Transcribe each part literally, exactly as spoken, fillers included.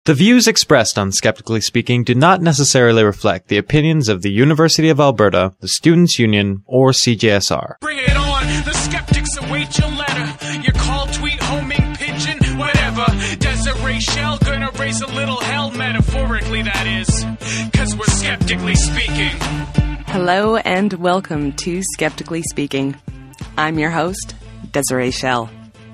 The views expressed on Skeptically Speaking do not necessarily reflect the opinions of the University of Alberta, the Students' Union, or C J S R. Bring it on, the skeptics await your letter. Your call, tweet, homing, pigeon, whatever. Desiree Shell gonna raise a little hell, metaphorically that is. Cause we're skeptically speaking. Hello and welcome to Skeptically Speaking. I'm your host, Desiree Shell.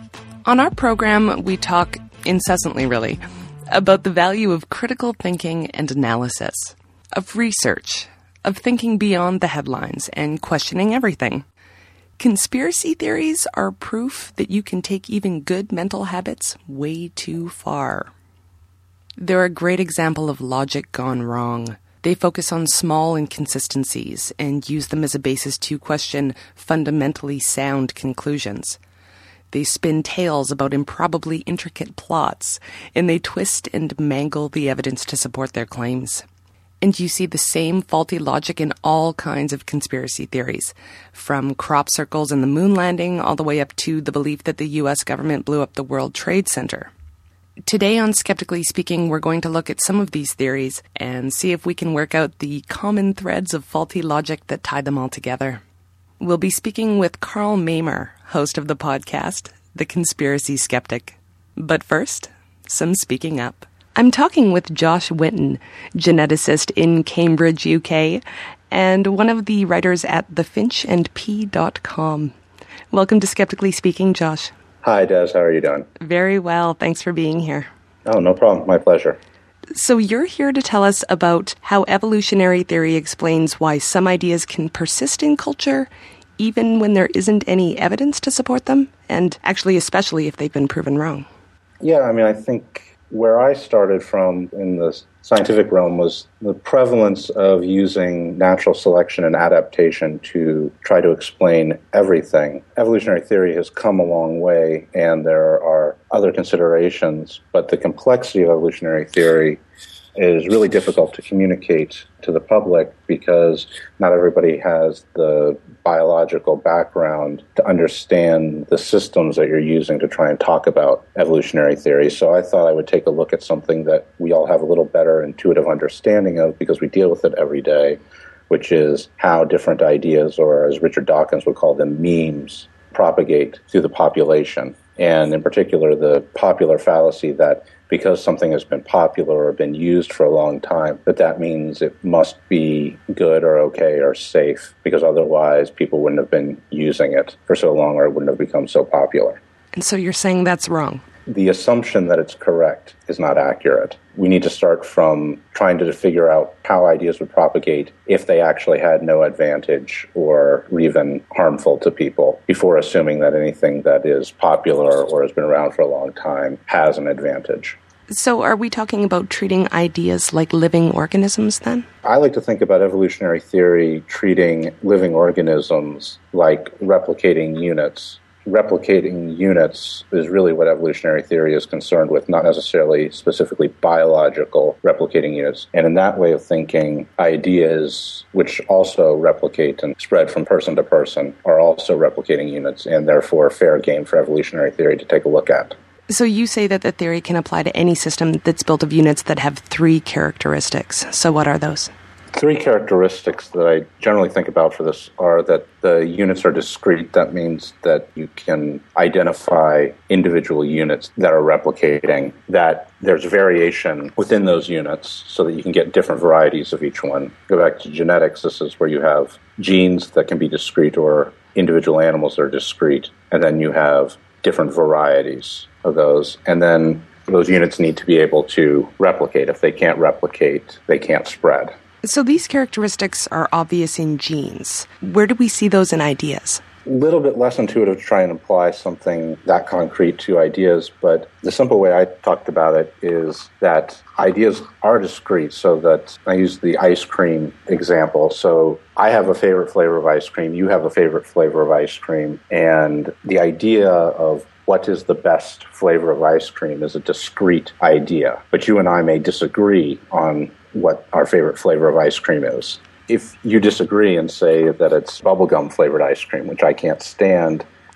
On our program, we talk incessantly, really, about the value of critical thinking and analysis, of research, of thinking beyond the headlines and questioning everything. Conspiracy theories are proof that you can take even good mental habits way too far. They're a great example of logic gone wrong. They focus on small inconsistencies and use them as a basis to question fundamentally sound conclusions. They spin tales about improbably intricate plots, and they twist and mangle the evidence to support their claims. And you see the same faulty logic in all kinds of conspiracy theories, from crop circles and the moon landing all the way up to the belief that the U S government blew up the World Trade Center. Today on Skeptically Speaking, we're going to look at some of these theories and see if we can work out the common threads of faulty logic that tie them all together. We'll be speaking with Carl Mamer, host of the podcast, The Conspiracy Skeptic. But first, some speaking up. I'm talking with Josh Winton, geneticist in Cambridge, U K, and one of the writers at the finch and p dot com. Welcome to Skeptically Speaking, Josh. Hi, Des. How are you doing? Very well. Thanks for being here. Oh, no problem. My pleasure. So you're here to tell us about how evolutionary theory explains why some ideas can persist in culture even when there isn't any evidence to support them, and actually especially if they've been proven wrong. Yeah, I mean, I think where I started from in the scientific realm was the prevalence of using natural selection and adaptation to try to explain everything. Evolutionary theory has come a long way, and there are other considerations, but the complexity of evolutionary theory is really difficult to communicate to the public because not everybody has the biological background to understand the systems that you're using to try and talk about evolutionary theory. So I thought I would take a look at something that we all have a little better intuitive understanding of because we deal with it every day, which is how different ideas, or as Richard Dawkins would call them, memes, propagate through the population. And in particular, the popular fallacy that because something has been popular or been used for a long time, that that means it must be good or okay or safe, because otherwise people wouldn't have been using it for so long or it wouldn't have become so popular. And so you're saying that's wrong? The assumption that it's correct is not accurate. We need to start from trying to figure out how ideas would propagate if they actually had no advantage or even harmful to people before assuming that anything that is popular or has been around for a long time has an advantage. So are we talking about treating ideas like living organisms then? I like to think about evolutionary theory treating living organisms like replicating units. Replicating units is really what evolutionary theory is concerned with, not necessarily specifically biological replicating units. And in that way of thinking, ideas which also replicate and spread from person to person are also replicating units, and therefore fair game for evolutionary theory to take a look at. So you say that the theory can apply to any system that's built of units that have three characteristics. So what are those? Three characteristics that I generally think about for this are that the units are discrete. That means that you can identify individual units that are replicating, that there's variation within those units so that you can get different varieties of each one. Go back to genetics. This is where you have genes that can be discrete or individual animals that are discrete, and then you have different varieties of those. And then those units need to be able to replicate. If they can't replicate, they can't spread. So these characteristics are obvious in genes. Where do we see those in ideas? A little bit less intuitive to try and apply something that concrete to ideas, but the simple way I talked about it is that ideas are discrete, so that I use the ice cream example. So I have a favorite flavor of ice cream, you have a favorite flavor of ice cream, and the idea of what is the best flavor of ice cream is a discrete idea, but you and I may disagree on what our favorite flavor of ice cream is. If you disagree and say that it's bubblegum flavored ice cream, which I can't stand,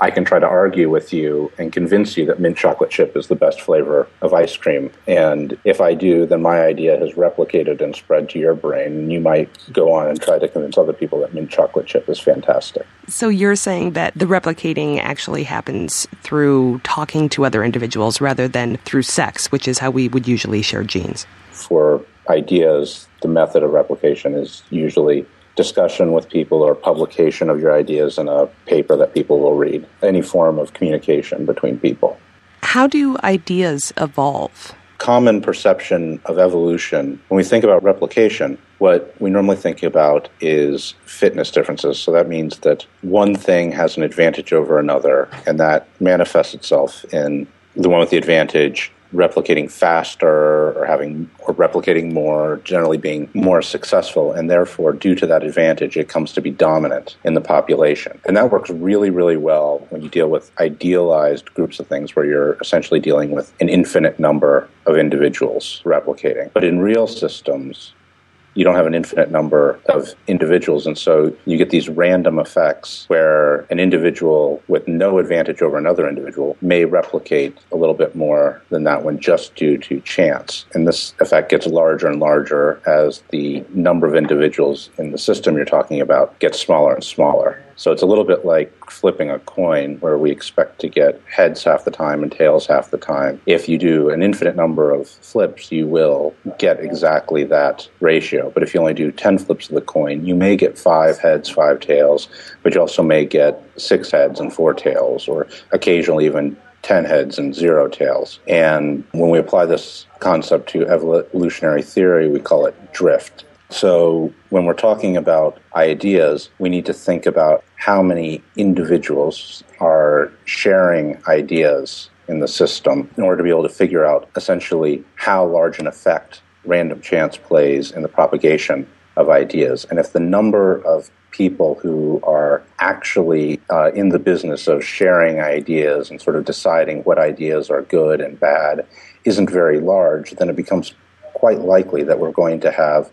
I can try to argue with you and convince you that mint chocolate chip is the best flavor of ice cream. And if I do, then my idea has replicated and spread to your brain. And you might go on and try to convince other people that mint chocolate chip is fantastic. So you're saying that the replicating actually happens through talking to other individuals rather than through sex, which is how we would usually share genes. For ideas, the method of replication is usually discussion with people or publication of your ideas in a paper that people will read, any form of communication between people. How do ideas evolve? Common perception of evolution, when we think about replication, what we normally think about is fitness differences. So that means that one thing has an advantage over another, and that manifests itself in the one with the advantage replicating faster or having or replicating more, generally being more successful, and therefore, due to that advantage, it comes to be dominant in the population. And that works really, really well when you deal with idealized groups of things where you're essentially dealing with an infinite number of individuals replicating. But in real systems, you don't have an infinite number of individuals, and so you get these random effects where an individual with no advantage over another individual may replicate a little bit more than that one just due to chance. And this effect gets larger and larger as the number of individuals in the system you're talking about gets smaller and smaller. So it's a little bit like flipping a coin where we expect to get heads half the time and tails half the time. If you do an infinite number of flips, you will get exactly that ratio. But if you only do ten flips of the coin, you may get five heads, five tails, but you also may get six heads and four tails, or occasionally even ten heads and zero tails. And when we apply this concept to evolutionary theory, we call it drift. So when we're talking about ideas, we need to think about how many individuals are sharing ideas in the system in order to be able to figure out essentially how large an effect random chance plays in the propagation of ideas. And if the number of people who are actually uh, in the business of sharing ideas and sort of deciding what ideas are good and bad isn't very large, then it becomes quite likely that we're going to have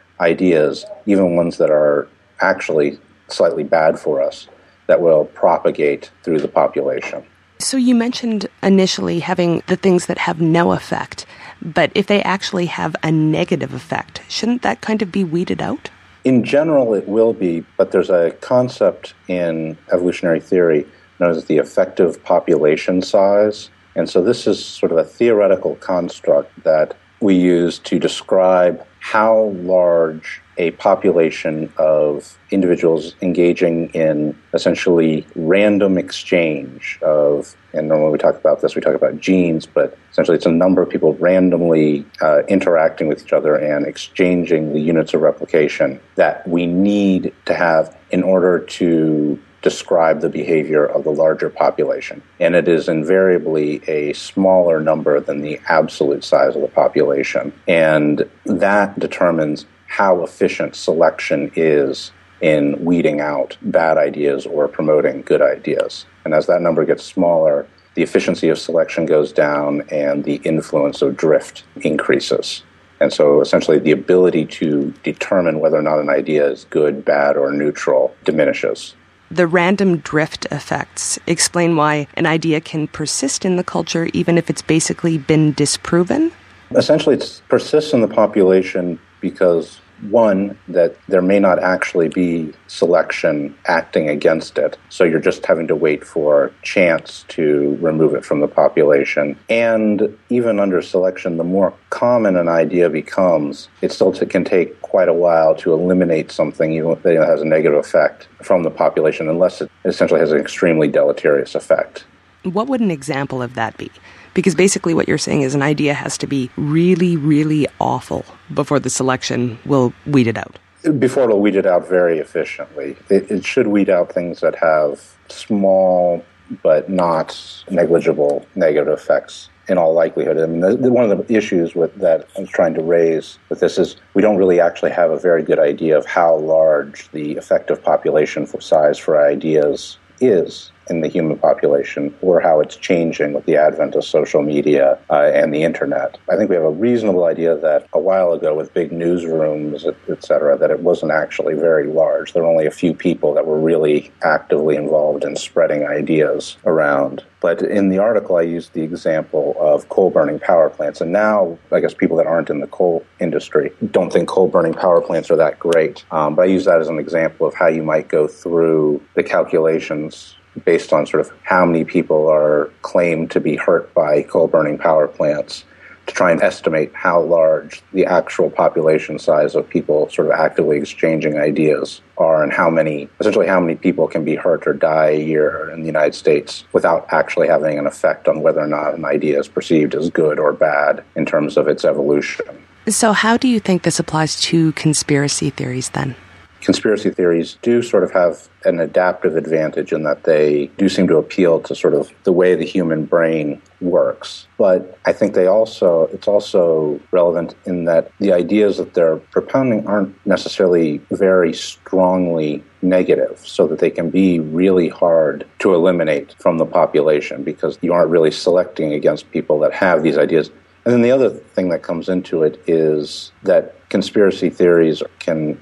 ideas, even ones that are actually slightly bad for us, that will propagate through the population. So you mentioned initially having the things that have no effect, but if they actually have a negative effect, shouldn't that kind of be weeded out? In general, it will be, but there's a concept in evolutionary theory known as the effective population size. And so this is sort of a theoretical construct that we use to describe how large a population of individuals engaging in essentially random exchange of, and normally we talk about this, we talk about genes, but essentially it's a number of people randomly uh, interacting with each other and exchanging the units of replication that we need to have in order to describe the behavior of the larger population. And it is invariably a smaller number than the absolute size of the population. And that determines how efficient selection is in weeding out bad ideas or promoting good ideas. And as that number gets smaller, the efficiency of selection goes down and the influence of drift increases. And so essentially the ability to determine whether or not an idea is good, bad, or neutral diminishes. The random drift effects explain why an idea can persist in the culture even if it's basically been disproven? Essentially, it persists in the population because, one, that there may not actually be selection acting against it. So you're just having to wait for chance to remove it from the population. And even under selection, the more common an idea becomes, it still t- can take quite a while to eliminate something even that has a negative effect from the population, unless it essentially has an extremely deleterious effect. What would an example of that be? Because basically what you're saying is an idea has to be really, really awful before the selection will weed it out. Before it'll weed it out very efficiently. It, it should weed out things that have small but not negligible negative effects in all likelihood. I mean, the, the, one of the issues with that I was trying to raise with this is we don't really actually have a very good idea of how large the effective population for size for ideas is. in the human population or how it's changing with the advent of social media uh, and the internet. I think we have a reasonable idea that a while ago with big newsrooms, et, et cetera, that it wasn't actually very large. There were only a few people that were really actively involved in spreading ideas around. But in the article, I used the example of coal-burning power plants. And now, I guess people that aren't in the coal industry don't think coal-burning power plants are that great. Um, but I use that as an example of how you might go through the calculations based on sort of how many people are claimed to be hurt by coal-burning power plants to try and estimate how large the actual population size of people sort of actively exchanging ideas are and how many, essentially how many people can be hurt or die a year in the United States without actually having an effect on whether or not an idea is perceived as good or bad in terms of its evolution. So how do you think this applies to conspiracy theories then? Conspiracy theories do sort of have an adaptive advantage in that they do seem to appeal to sort of the way the human brain works. But I think they also, it's also relevant in that the ideas that they're propounding aren't necessarily very strongly negative, so that they can be really hard to eliminate from the population because you aren't really selecting against people that have these ideas. And then the other thing that comes into it is that conspiracy theories can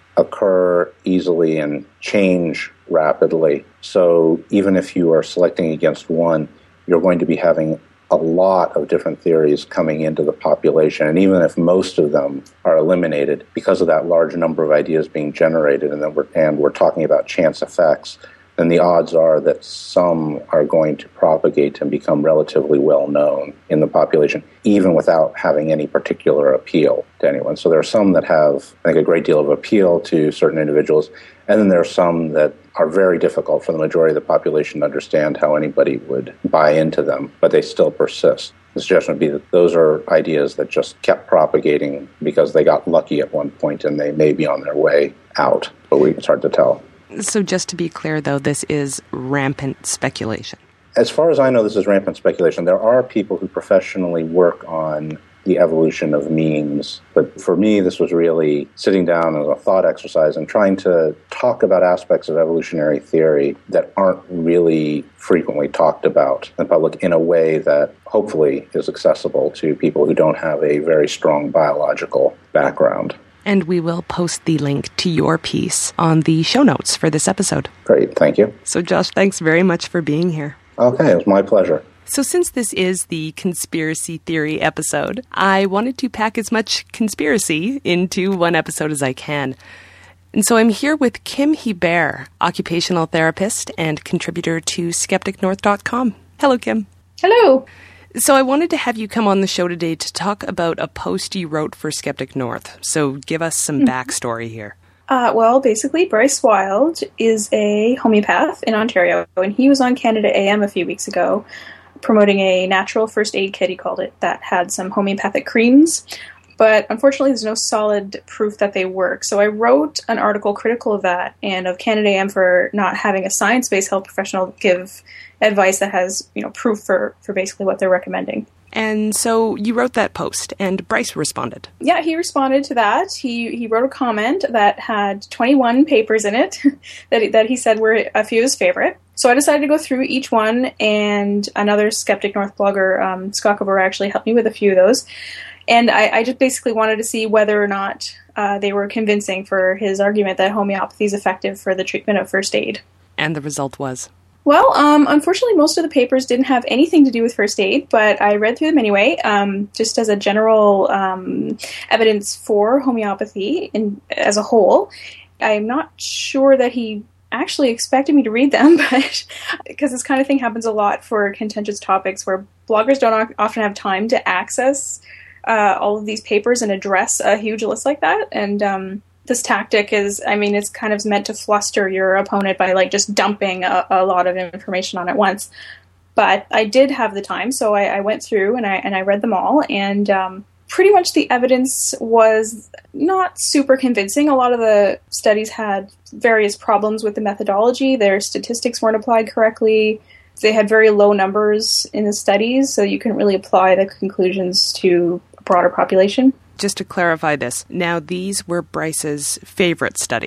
occur easily and change rapidly. So even if you are selecting against one, you're going to be having a lot of different theories coming into the population. And even if most of them are eliminated, because of that large number of ideas being generated, and, then we're, and we're talking about chance effects, then the odds are that some are going to propagate and become relatively well known in the population, even without having any particular appeal to anyone. So there are some that have, I think, a great deal of appeal to certain individuals, and then there are some that are very difficult for the majority of the population to understand how anybody would buy into them, but they still persist. The suggestion would be that those are ideas that just kept propagating because they got lucky at one point and they may be on their way out, but we, it's hard to tell. So just to be clear, though, this is rampant speculation. As far as I know, this is rampant speculation. There are people who professionally work on the evolution of memes. But for me, this was really sitting down as a thought exercise and trying to talk about aspects of evolutionary theory that aren't really frequently talked about in public in a way that hopefully is accessible to people who don't have a very strong biological background. And we will post the link to your piece on the show notes for this episode. Great, thank you. So Josh, thanks very much for being here. Okay, it was my pleasure. So since this is the conspiracy theory episode, I wanted to pack as much conspiracy into one episode as I can. And so I'm here with Kim Hebert, occupational therapist and contributor to skeptic north dot com. Hello, Kim. Hello. So I wanted to have you come on the show today to talk about a post you wrote for Skeptic North. So give us some mm-hmm. backstory here. Uh, well, basically, Bryce Wild is a homeopath in Ontario, and he was on Canada A M a few weeks ago promoting a natural first aid kit, he called it, that had some homeopathic creams. But unfortunately, there's no solid proof that they work. So I wrote an article critical of that and of Canada A M for not having a science-based health professional give advice that has, you know, proof for, for basically what they're recommending. And so you wrote that post, and Bryce responded. Yeah, he responded to that. He he wrote a comment that had twenty-one papers in it that he, that he said were a few of his favorite. So I decided to go through each one, and another Skeptic North blogger, um, Scott Cobra, actually helped me with a few of those. And I, I just basically wanted to see whether or not uh, they were convincing for his argument that homeopathy is effective for the treatment of first aid. And the result was? Well, um, unfortunately, most of the papers didn't have anything to do with first aid, but I read through them anyway, um, just as a general um, evidence for homeopathy in, as a whole. I'm not sure that he actually expected me to read them, but because this kind of thing happens a lot for contentious topics where bloggers don't often have time to access uh, all of these papers and address a huge list like that. And um, this tactic is, I mean, it's kind of meant to fluster your opponent by like just dumping a, a lot of information on at once. But I did have the time, so I, I went through and I and I read them all, and um, pretty much the evidence was not super convincing. A lot of the studies had various problems with the methodology. Their statistics weren't applied correctly. They had very low numbers in the studies, so you couldn't really apply the conclusions to a broader population. Just to clarify this, now these were Bryce's favorite studies.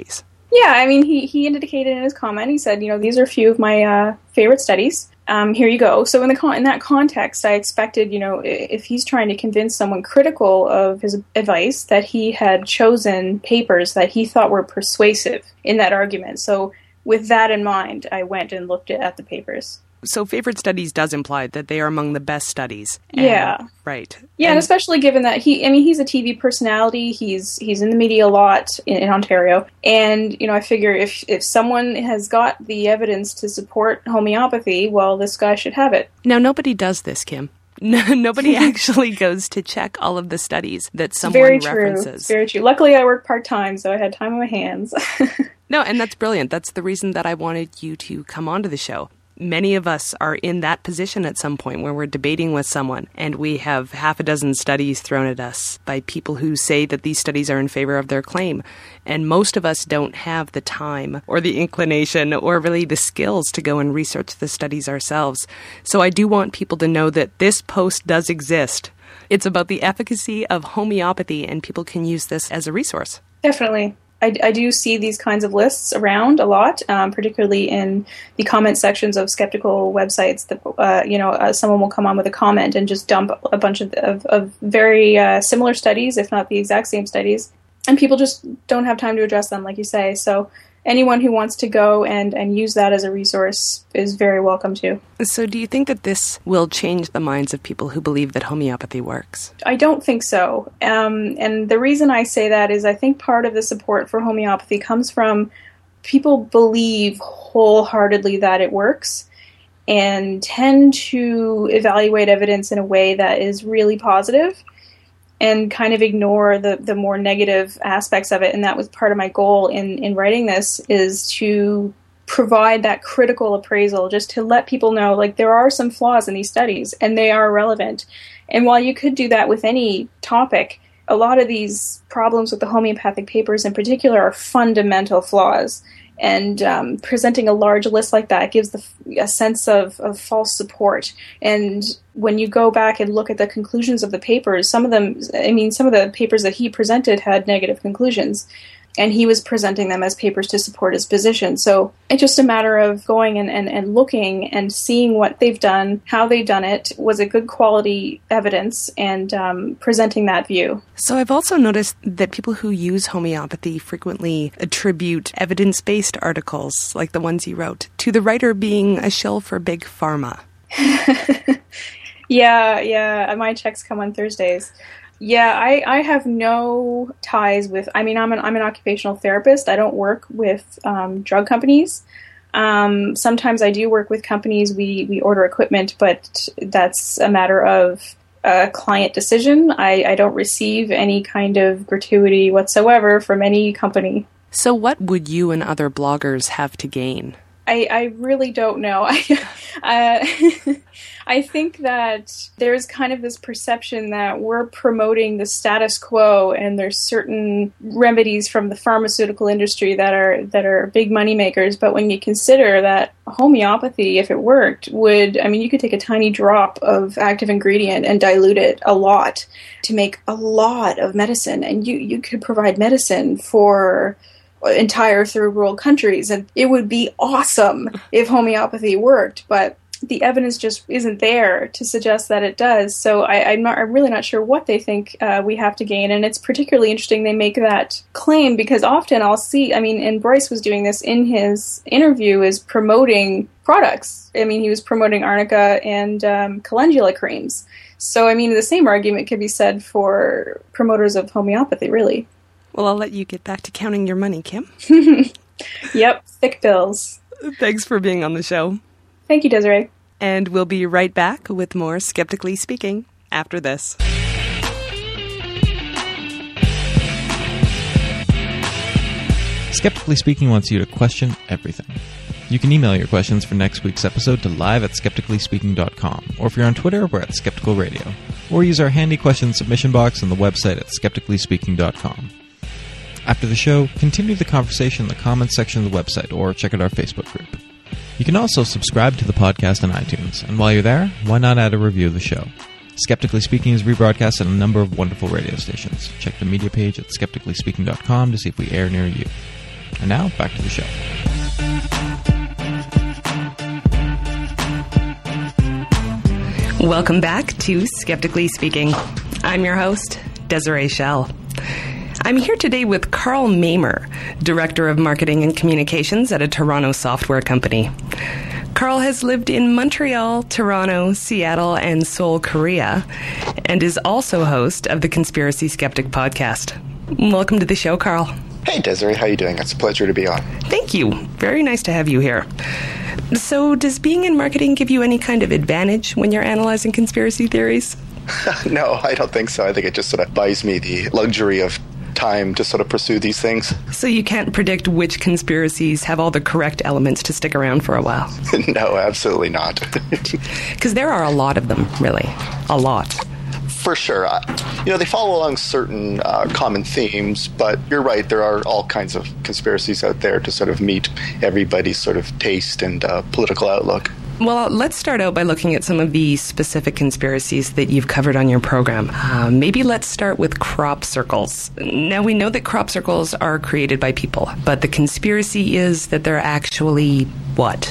Yeah, I mean, he, he indicated in his comment, he said, you know, these are a few of my uh, favorite studies. Um, here you go. So in the con- in that context, I expected, you know, if he's trying to convince someone critical of his advice, that he had chosen papers that he thought were persuasive in that argument. So with that in mind, I went and looked at the papers. So favorite studies does imply that they are among the best studies. And, yeah. Right. Yeah, and, and especially given that he, I mean, he's a T V personality. He's he's in the media a lot in, in Ontario. And, you know, I figure if, if someone has got the evidence to support homeopathy, well, this guy should have it. Now, nobody does this, Kim. No, nobody actually goes to check all of the studies that someone Very references. True. It's very true. Luckily, I work part-time, so I had time on my hands. No, and that's brilliant. That's the reason that I wanted you to come onto the show. Many of us are in that position at some point where we're debating with someone and we have half a dozen studies thrown at us by people who say that these studies are in favor of their claim. And most of us don't have the time or the inclination or really the skills to go and research the studies ourselves. So I do want people to know that this post does exist. It's about the efficacy of homeopathy, and people can use this as a resource. Definitely. I, I do see these kinds of lists around a lot, um, particularly in the comment sections of skeptical websites. That uh, you know, uh, someone will come on with a comment and just dump a bunch of, of, of very uh, similar studies, if not the exact same studies, and people just don't have time to address them, like you say. So anyone who wants to go and, and use that as a resource is very welcome to. So do you think that this will change the minds of people who believe that homeopathy works? I don't think so. Um, and the reason I say that is I think part of the support for homeopathy comes from people believe wholeheartedly that it works and tend to evaluate evidence in a way that is really positive and kind of ignore the, the more negative aspects of it. And that was part of my goal in, in writing this, is to provide that critical appraisal, just to let people know, like, there are some flaws in these studies and they are relevant. And while you could do that with any topic, a lot of these problems with the homeopathic papers in particular are fundamental flaws. And um, presenting a large list like that gives the, a sense of, of false support. And when you go back and look at the conclusions of the papers, some of them, I mean, some of the papers that he presented had negative conclusions. And he was presenting them as papers to support his position. So it's just a matter of going and, and, and looking and seeing what they've done, how they've done it, was it good quality evidence, and um, presenting that view. So I've also noticed that people who use homeopathy frequently attribute evidence-based articles, like the ones you wrote, to the writer being a shill for Big Pharma. yeah, yeah, my checks come on Thursdays. Yeah, I, I have no ties with, I mean, I'm an I'm an occupational therapist. I don't work with um, drug companies. Um, sometimes I do work with companies. We, we order equipment, but that's a matter of a client decision. I, I don't receive any kind of gratuity whatsoever from any company. So what would you and other bloggers have to gain? I, I really don't know. I, uh, I think that there's kind of this perception that we're promoting the status quo, and there's certain remedies from the pharmaceutical industry that are that are big money makers. But when you consider that homeopathy, if it worked, would, I mean, you could take a tiny drop of active ingredient and dilute it a lot to make a lot of medicine, and you, you could provide medicine for entire third world countries, and it would be awesome if homeopathy worked, but the evidence just isn't there to suggest that it does. So I, I'm not, I'm really not sure what they think uh, we have to gain, and it's particularly interesting they make that claim, because often I'll see, I mean, and Bryce was doing this in his interview, is promoting products. I mean, he was promoting arnica and um, calendula creams. So, I mean, the same argument could be said for promoters of homeopathy, really. Well, I'll let you get back to counting your money, Kim. Yep, thick bills. Thanks for being on the show. Thank you, Desiree. And we'll be right back with more Skeptically Speaking after this. Skeptically Speaking wants you to question everything. You can email your questions for next week's episode to live at skeptically speaking dot com, or if you're on Twitter, we're at Skeptical Radio, or use our handy question submission box on the website at skeptically speaking dot com. After the show, continue the conversation in the comments section of the website, or check out our Facebook group. You can also subscribe to the podcast on iTunes, and while you're there, why not add a review of the show? Skeptically Speaking is rebroadcast on a number of wonderful radio stations. Check the media page at skeptically speaking dot com to see if we air near you. And now, back to the show. Welcome back to Skeptically Speaking. I'm your host, Desiree Schell. I'm here today with Carl Mamer, Director of Marketing and Communications at a Toronto software company. Carl has lived in Montreal, Toronto, Seattle, and Seoul, Korea, and is also host of the Conspiracy Skeptic podcast. Welcome to the show, Carl. Hey, Desiree. How are you doing? It's a pleasure to be on. Thank you. Very nice to have you here. So, does being in marketing give you any kind of advantage when you're analyzing conspiracy theories? No, I don't think so. I think it just sort of buys me the luxury of time to sort of pursue these things. So you can't predict which conspiracies have all the correct elements to stick around for a while? No, absolutely not. Because there are a lot of them, really. A lot. For sure. Uh, you know, they follow along certain uh, common themes, but you're right, there are all kinds of conspiracies out there to sort of meet everybody's sort of taste and uh, political outlook. Well, let's start out by looking at some of the specific conspiracies that you've covered on your program. Uh, maybe let's start with crop circles. Now, we know that crop circles are created by people, but the conspiracy is that they're actually what?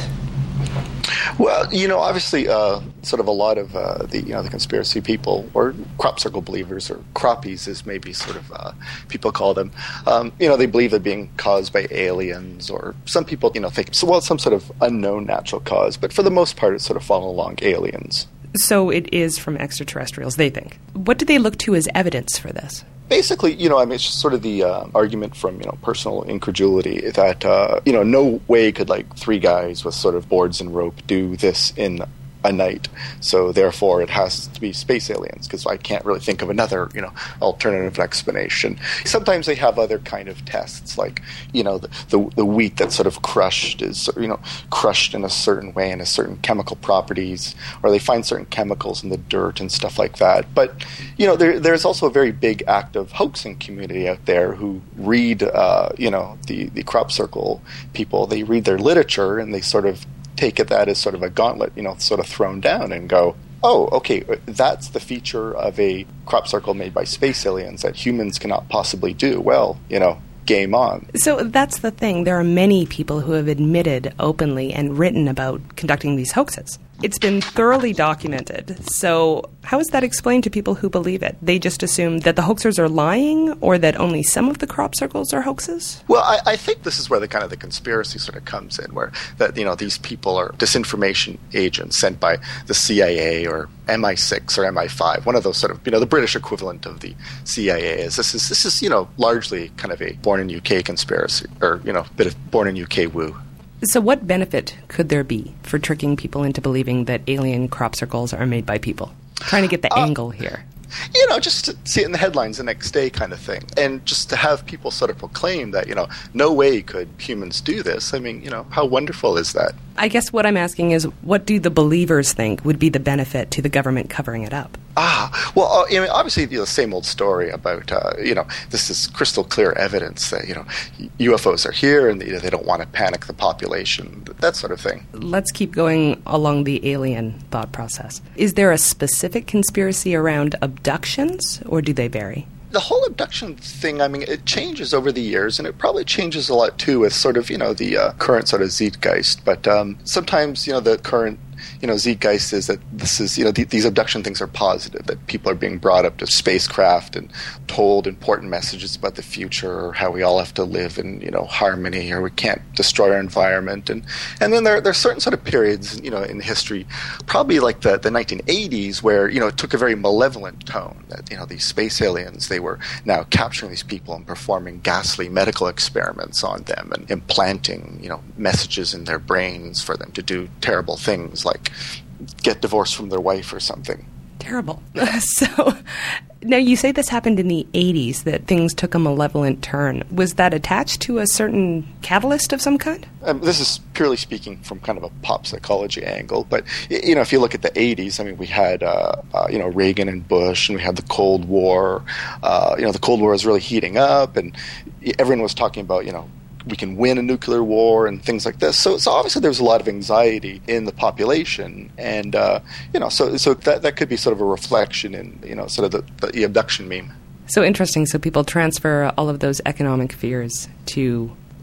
Well, you know, obviously, uh, sort of a lot of uh, the you know the conspiracy people, or crop circle believers, or croppies, as maybe sort of uh, people call them. Um, you know, they believe they're being caused by aliens, or some people, you know, think so. Well, some sort of unknown natural cause, but for the most part, it's sort of follow along aliens. So it is from extraterrestrials, they think. What do they look to as evidence for this? Basically, you know, I mean, it's just sort of the uh, argument from, you know, personal incredulity that, uh, you know, no way could, like, three guys with sort of boards and rope do this in a night. So, therefore, it has to be space aliens, because I can't really think of another, you know, alternative explanation. Sometimes they have other kind of tests, like, you know, the, the, the wheat that's sort of crushed is, you know, crushed in a certain way and has certain chemical properties, or they find certain chemicals in the dirt and stuff like that. But, you know, there, there's also a very big active hoaxing community out there who read, uh, you know, the, the crop circle people. They read their literature and they sort of take it that as sort of a gauntlet, you know, sort of thrown down and go, oh, okay, that's the feature of a crop circle made by space aliens that humans cannot possibly do. Well, you know, game on. So that's the thing. There are many people who have admitted openly and written about conducting these hoaxes. It's been thoroughly documented. So how is that explained to people who believe it? They just assume that the hoaxers are lying, or that only some of the crop circles are hoaxes? Well, I, I think this is where the kind of the conspiracy sort of comes in, where that, you know, these people are disinformation agents sent by the C I A or M I six or M I five, one of those sort of, you know, the British equivalent of the C I A is. This is, this is, you know, largely kind of a born in U K conspiracy, or, you know, a bit of born in U K woo. So what benefit could there be for tricking people into believing that alien crop circles are made by people? Trying to get the uh, angle here. You know, just to see it in the headlines the next day kind of thing. And just to have people sort of proclaim that, you know, no way could humans do this. I mean, you know, how wonderful is that? I guess what I'm asking is, what do the believers think would be the benefit to the government covering it up? Ah, well, uh, I mean, obviously, you know, the same old story about, uh, you know, this is crystal clear evidence that, you know, U F Os are here and, you know, they don't want to panic the population, that sort of thing. Let's keep going along the alien thought process. Is there a specific conspiracy around abductions, or do they vary? The whole abduction thing, I mean, it changes over the years, and it probably changes a lot, too, with sort of, you know, the uh, current sort of zeitgeist. But um, sometimes, you know, the current you know, zeitgeist is that this is, you know, th- these abduction things are positive, that people are being brought up to spacecraft and told important messages about the future, or how we all have to live in, you know, harmony, or we can't destroy our environment. And and then there, there are certain sort of periods, you know, in history, probably like the, the nineteen eighties, where, you know, it took a very malevolent tone, that, you know, these space aliens, they were now capturing these people and performing ghastly medical experiments on them and implanting, you know, messages in their brains for them to do terrible things like get divorced from their wife or something. Terrible. So now you say this happened in the eighties, that things took a malevolent turn. Was that attached to a certain catalyst of some kind? Um, this is purely speaking from kind of a pop psychology angle, but, you know, if you look at the eighties, I mean, we had, uh, uh, you know, Reagan and Bush, and we had the Cold War. Uh, you know, the Cold War was really heating up, and everyone was talking about, you know, we can win a nuclear war and things like this. So, so obviously there was a lot of anxiety in the population, and uh, you know, so so that that could be sort of a reflection in, you know, sort of the, the abduction meme. So interesting. So people transfer all of those economic fears to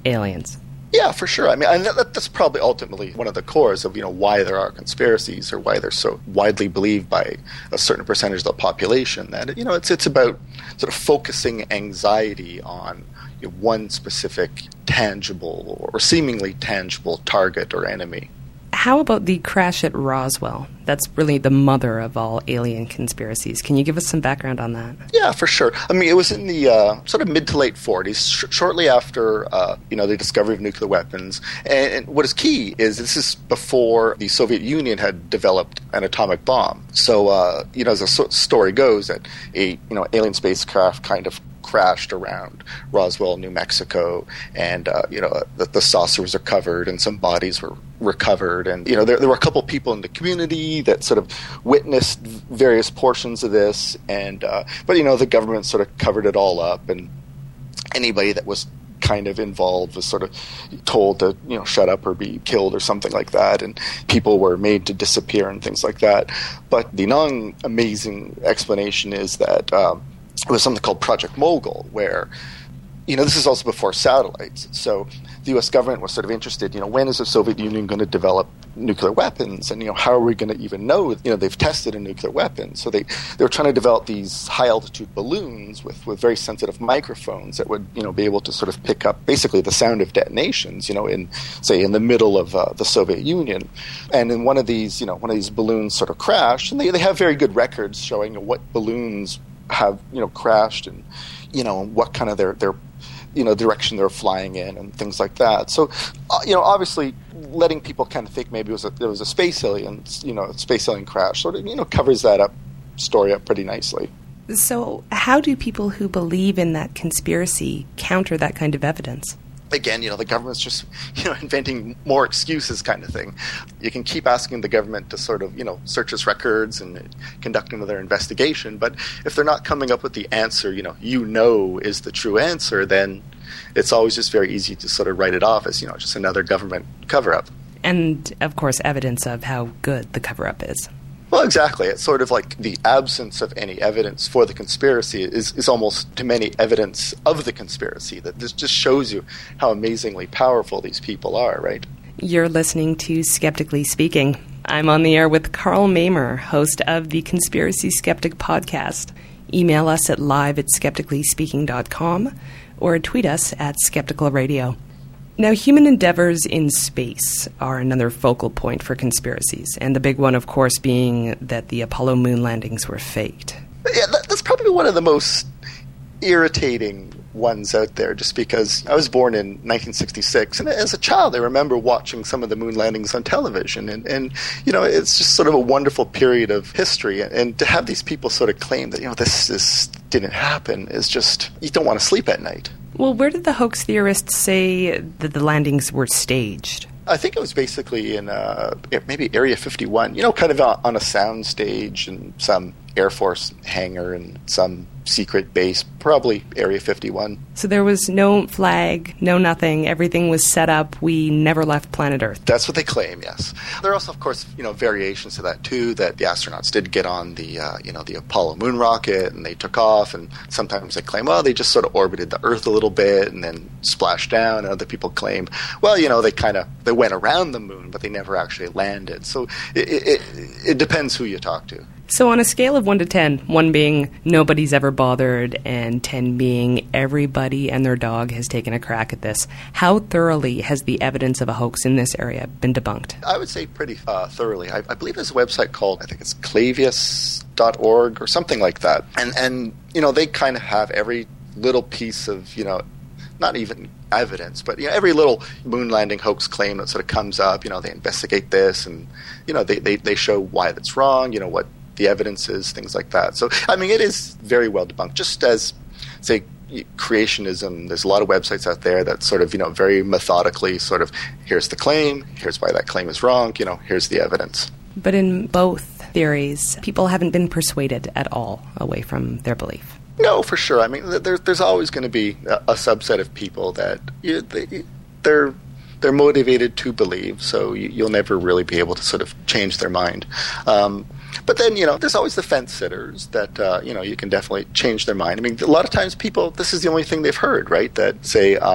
aliens. Yeah, for sure. I mean, and that, that's probably ultimately one of the cores of, you know, why there are conspiracies or why they're so widely believed by a certain percentage of the population. That, you know, it's it's about sort of focusing anxiety on, you know, one specific tangible or seemingly tangible target or enemy. How about the crash at Roswell? That's really the mother of all alien conspiracies. Can you give us some background on that? Yeah, for sure. I mean, it was in the uh, sort of mid to late forties, sh- shortly after uh, you know the discovery of nuclear weapons. And, and what is key is this is before the Soviet Union had developed an atomic bomb. So uh, you know, as the so- story goes, that a you know alien spacecraft kind of crashed around Roswell, New Mexico, and uh, you know the, the saucer was recovered, and some bodies were recovered, and you know there, there were a couple people in the community that sort of witnessed various portions of this, and uh, but you know the government sort of covered it all up, and anybody that was kind of involved was sort of told to you know shut up or be killed or something like that, and people were made to disappear and things like that. But the non-amazing explanation is that um, it was something called Project Mogul, where, you know, this is also before satellites. So the U S government was sort of interested, you know, when is the Soviet Union going to develop nuclear weapons? And, you know, how are we going to even know, you know, they've tested a nuclear weapon. So they, they were trying to develop these high-altitude balloons with, with very sensitive microphones that would, you know, be able to sort of pick up basically the sound of detonations, you know, in, say, in the middle of uh, the Soviet Union. And in one of these, you know, one of these balloons sort of crashed. And they, they have very good records showing you know, what balloons have you know crashed and you know what kind of their their you know direction they're flying in and things like that. So uh, you know obviously letting people kind of think maybe it was a, it was a space alien you know space alien crash sort of you know covers that up story up pretty nicely. So how do people who believe in that conspiracy counter that kind of evidence? Again, you know, the government's just, you know, inventing more excuses kind of thing. You can keep asking the government to sort of, you know, search its records and conduct another investigation, but if they're not coming up with the answer, you know, you know is the true answer, then it's always just very easy to sort of write it off as, you know, just another government cover-up. And, of course, evidence of how good the cover-up is. Well, exactly. It's sort of like the absence of any evidence for the conspiracy is, is almost to many evidence of the conspiracy. That this just shows you how amazingly powerful these people are, right? You're listening to Skeptically Speaking. I'm on the air with Carl Mamer, host of the Conspiracy Skeptic podcast. Email us at live at skeptically speaking dot com or tweet us at Skeptical Radio. Now, human endeavors in space are another focal point for conspiracies, and the big one, of course, being that the Apollo moon landings were faked. Yeah, that, that's probably one of the most irritating ones out there, just because I was born in nineteen sixty-six, and as a child I remember watching some of the moon landings on television, and, and you know, it's just sort of a wonderful period of history, and, and to have these people sort of claim that, you know, this, this didn't happen is just, you don't want to sleep at night. Well, where did the hoax theorists say that the landings were staged? I think it was basically in uh, maybe Area fifty-one, you know, kind of on a sound stage in some Air Force hangar in some secret base, probably Area fifty-one. So there was no flag, no nothing. Everything was set up. We never left planet Earth. That's what they claim, yes. There are also, of course, you know, variations to that, too, that the astronauts did get on the, uh, you know, the Apollo moon rocket, and they took off, and sometimes they claim, well, they just sort of orbited the Earth a little bit and then splashed down, and other people claim, well, you know, they kind of, they went around the moon, but they never actually landed. So it, it, it depends who you talk to. So on a scale of one to ten, one being nobody's ever bothered, and ten being everybody and their dog has taken a crack at this, how thoroughly has the evidence of a hoax in this area been debunked? I would say pretty uh, thoroughly. I, I believe there's a website called, I think it's clavius dot org or something like that. And, and you know, they kind of have every little piece of, you know, not even evidence, but you know, every little moon landing hoax claim that sort of comes up, you know, they investigate this, and, you know, they, they, they show why that's wrong, you know, what the evidence is, things like that. So, I mean, it is very well debunked. Just as, say, creationism, there's a lot of websites out there that sort of, you know, very methodically sort of, here's the claim, here's why that claim is wrong, you know, here's the evidence. But in both theories, people haven't been persuaded at all away from their belief. No, for sure. I mean, there, there's always going to be a, a subset of people that you, they, they're they're motivated to believe, so you, you'll never really be able to sort of change their mind. Um, But then, you know, there's always the fence sitters that, uh, you know, you can definitely change their mind. I mean, a lot of times people, this is the only thing they've heard, right? That say, um,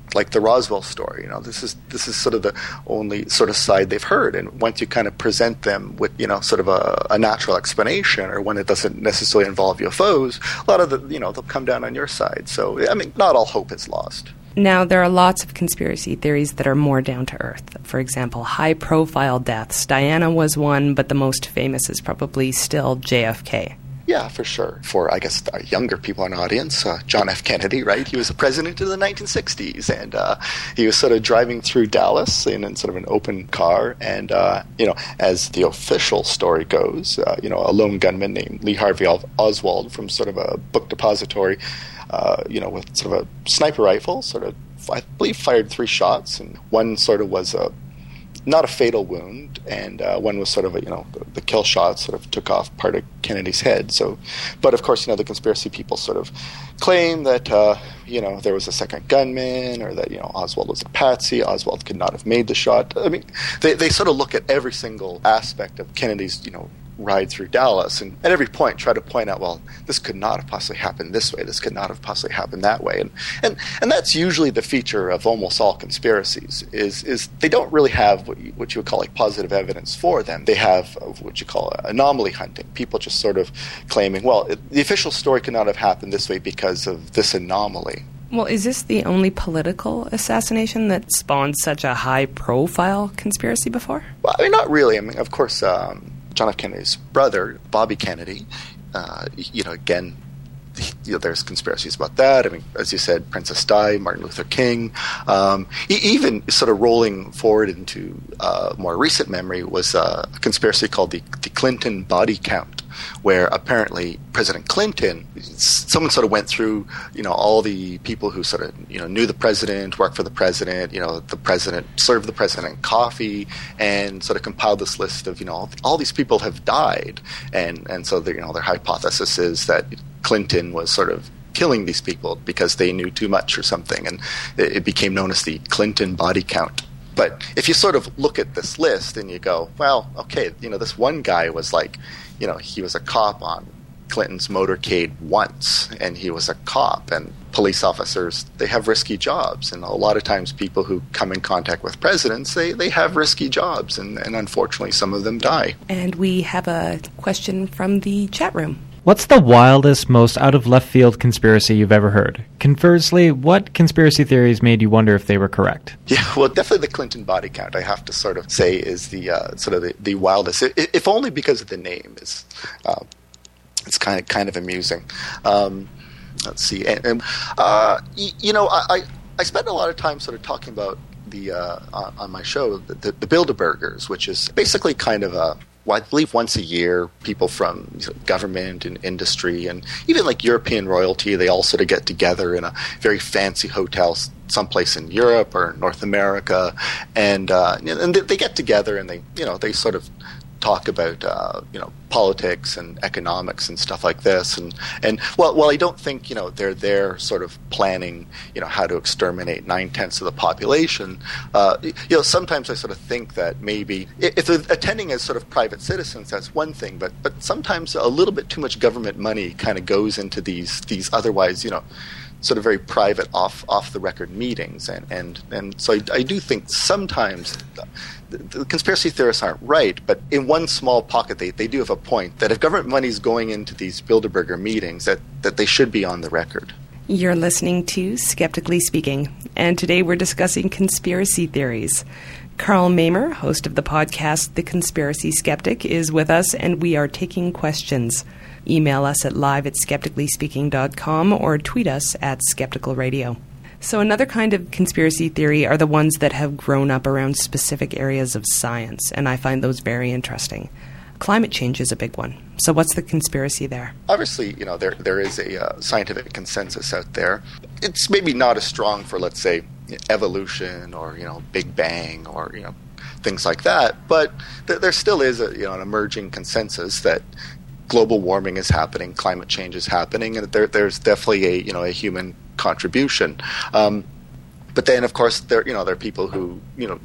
like the Roswell story. You know, this is this is sort of the only sort of side they've heard. And once you kind of present them with, you know, sort of a, a natural explanation, or when it doesn't necessarily involve U F Os, a lot of the, you know, they'll come down on your side. So, I mean, not all hope is lost. Now, there are lots of conspiracy theories that are more down to earth. For example, high-profile deaths. Diana was one, but the most famous is probably still J F K. Yeah, for sure. For, I guess, our younger people in our audience, uh, John F. Kennedy, right? He was the president in the nineteen sixties, and uh, he was sort of driving through Dallas in, in sort of an open car, and, uh, you know, as the official story goes, uh, you know, a lone gunman named Lee Harvey Oswald from sort of a book depository, uh, you know, with sort of a sniper rifle, sort of, I believe, fired three shots, and one sort of was a not a fatal wound, and uh, one was sort of a, you know, the, the kill shot sort of took off part of Kennedy's head. So, but of course, you know, the conspiracy people sort of claim that, uh, you know, there was a second gunman, or that, you know, Oswald was a patsy, Oswald could not have made the shot. I mean, they, they sort of look at every single aspect of Kennedy's, you know, ride through Dallas, and at every point try to point out, well, this could not have possibly happened this way, this could not have possibly happened that way. And and, and that's usually the feature of almost all conspiracies, is is they don't really have what you, what you would call like positive evidence for them. They have what you call anomaly hunting. People just sort of claiming, well, it, the official story could not have happened this way because of this anomaly. Well, is this the only political assassination that spawned such a high-profile conspiracy before? Well, I mean, not really. I mean, of course, um, John F. Kennedy's brother, Bobby Kennedy, uh, you know, again, you know, there's conspiracies about that. I mean, as you said, Princess Di, Martin Luther King. Um, e- even sort of rolling forward into uh, more recent memory was uh, a conspiracy called the, the Clinton body count, where apparently President Clinton, someone sort of went through, you know, all the people who sort of, you know, knew the president, worked for the president, you know, the president served the president coffee, and sort of compiled this list of, you know, all these people have died, and and so the, you know, their hypothesis is that Clinton was sort of killing these people because they knew too much or something, and it, it became known as the Clinton body count. But if you sort of look at this list and you go, well, okay, you know, this one guy was like, you know, he was a cop on Clinton's motorcade once, and he was a cop, and police officers, they have risky jobs, and a lot of times people who come in contact with presidents, they, they have risky jobs, and, and unfortunately some of them die. And we have a question from the chat room. What's the wildest, most out-of-left-field conspiracy you've ever heard? Conversely, what conspiracy theories made you wonder if they were correct? Yeah, well, definitely the Clinton body count, I have to sort of say, is the uh, sort of the, the wildest, if only because of the name. Is uh, it's kind of kind of amusing. Um, let's see, and, and uh, y- you know, I, I spent a lot of time sort of talking about the uh, on, on my show the, the, the Bilderbergers, which is basically kind of a, well, I believe once a year, people from government and industry and even like European royalty, they all sort of get together in a very fancy hotel someplace in Europe or North America, and uh, and they get together and they, you know, they sort of talk about uh, you know, politics and economics and stuff like this, and and well, well, I don't think, you know, they're there sort of planning, you know, how to exterminate nine tenths of the population. Uh, you know, sometimes I sort of think that maybe if they're attending as sort of private citizens, that's one thing, but but sometimes a little bit too much government money kind of goes into these these otherwise, you know, sort of very private, off off the record meetings, and and and so I, I do think sometimes the, the conspiracy theorists aren't right, but in one small pocket they, they do have a point that if government money is going into these Bilderberger meetings, that that they should be on the record. You're listening to Skeptically Speaking, and today we're discussing conspiracy theories. Carl Mamer, host of the podcast The Conspiracy Skeptic, is with us, and we are taking questions. Email us at live at skeptically speaking dot com or tweet us at Skeptical Radio. So another kind of conspiracy theory are the ones that have grown up around specific areas of science, and I find those very interesting. Climate change is a big one. So what's the conspiracy there? Obviously, you know, there there is a uh, scientific consensus out there. It's maybe not as strong for, let's say, evolution or, you know, Big Bang or, you know, things like that, but th- there still is a, you know, an emerging consensus that global warming is happening, climate change is happening, and there, there's definitely a, you know, a human contribution. Um, but then, of course, there, you know, there are people who, you know,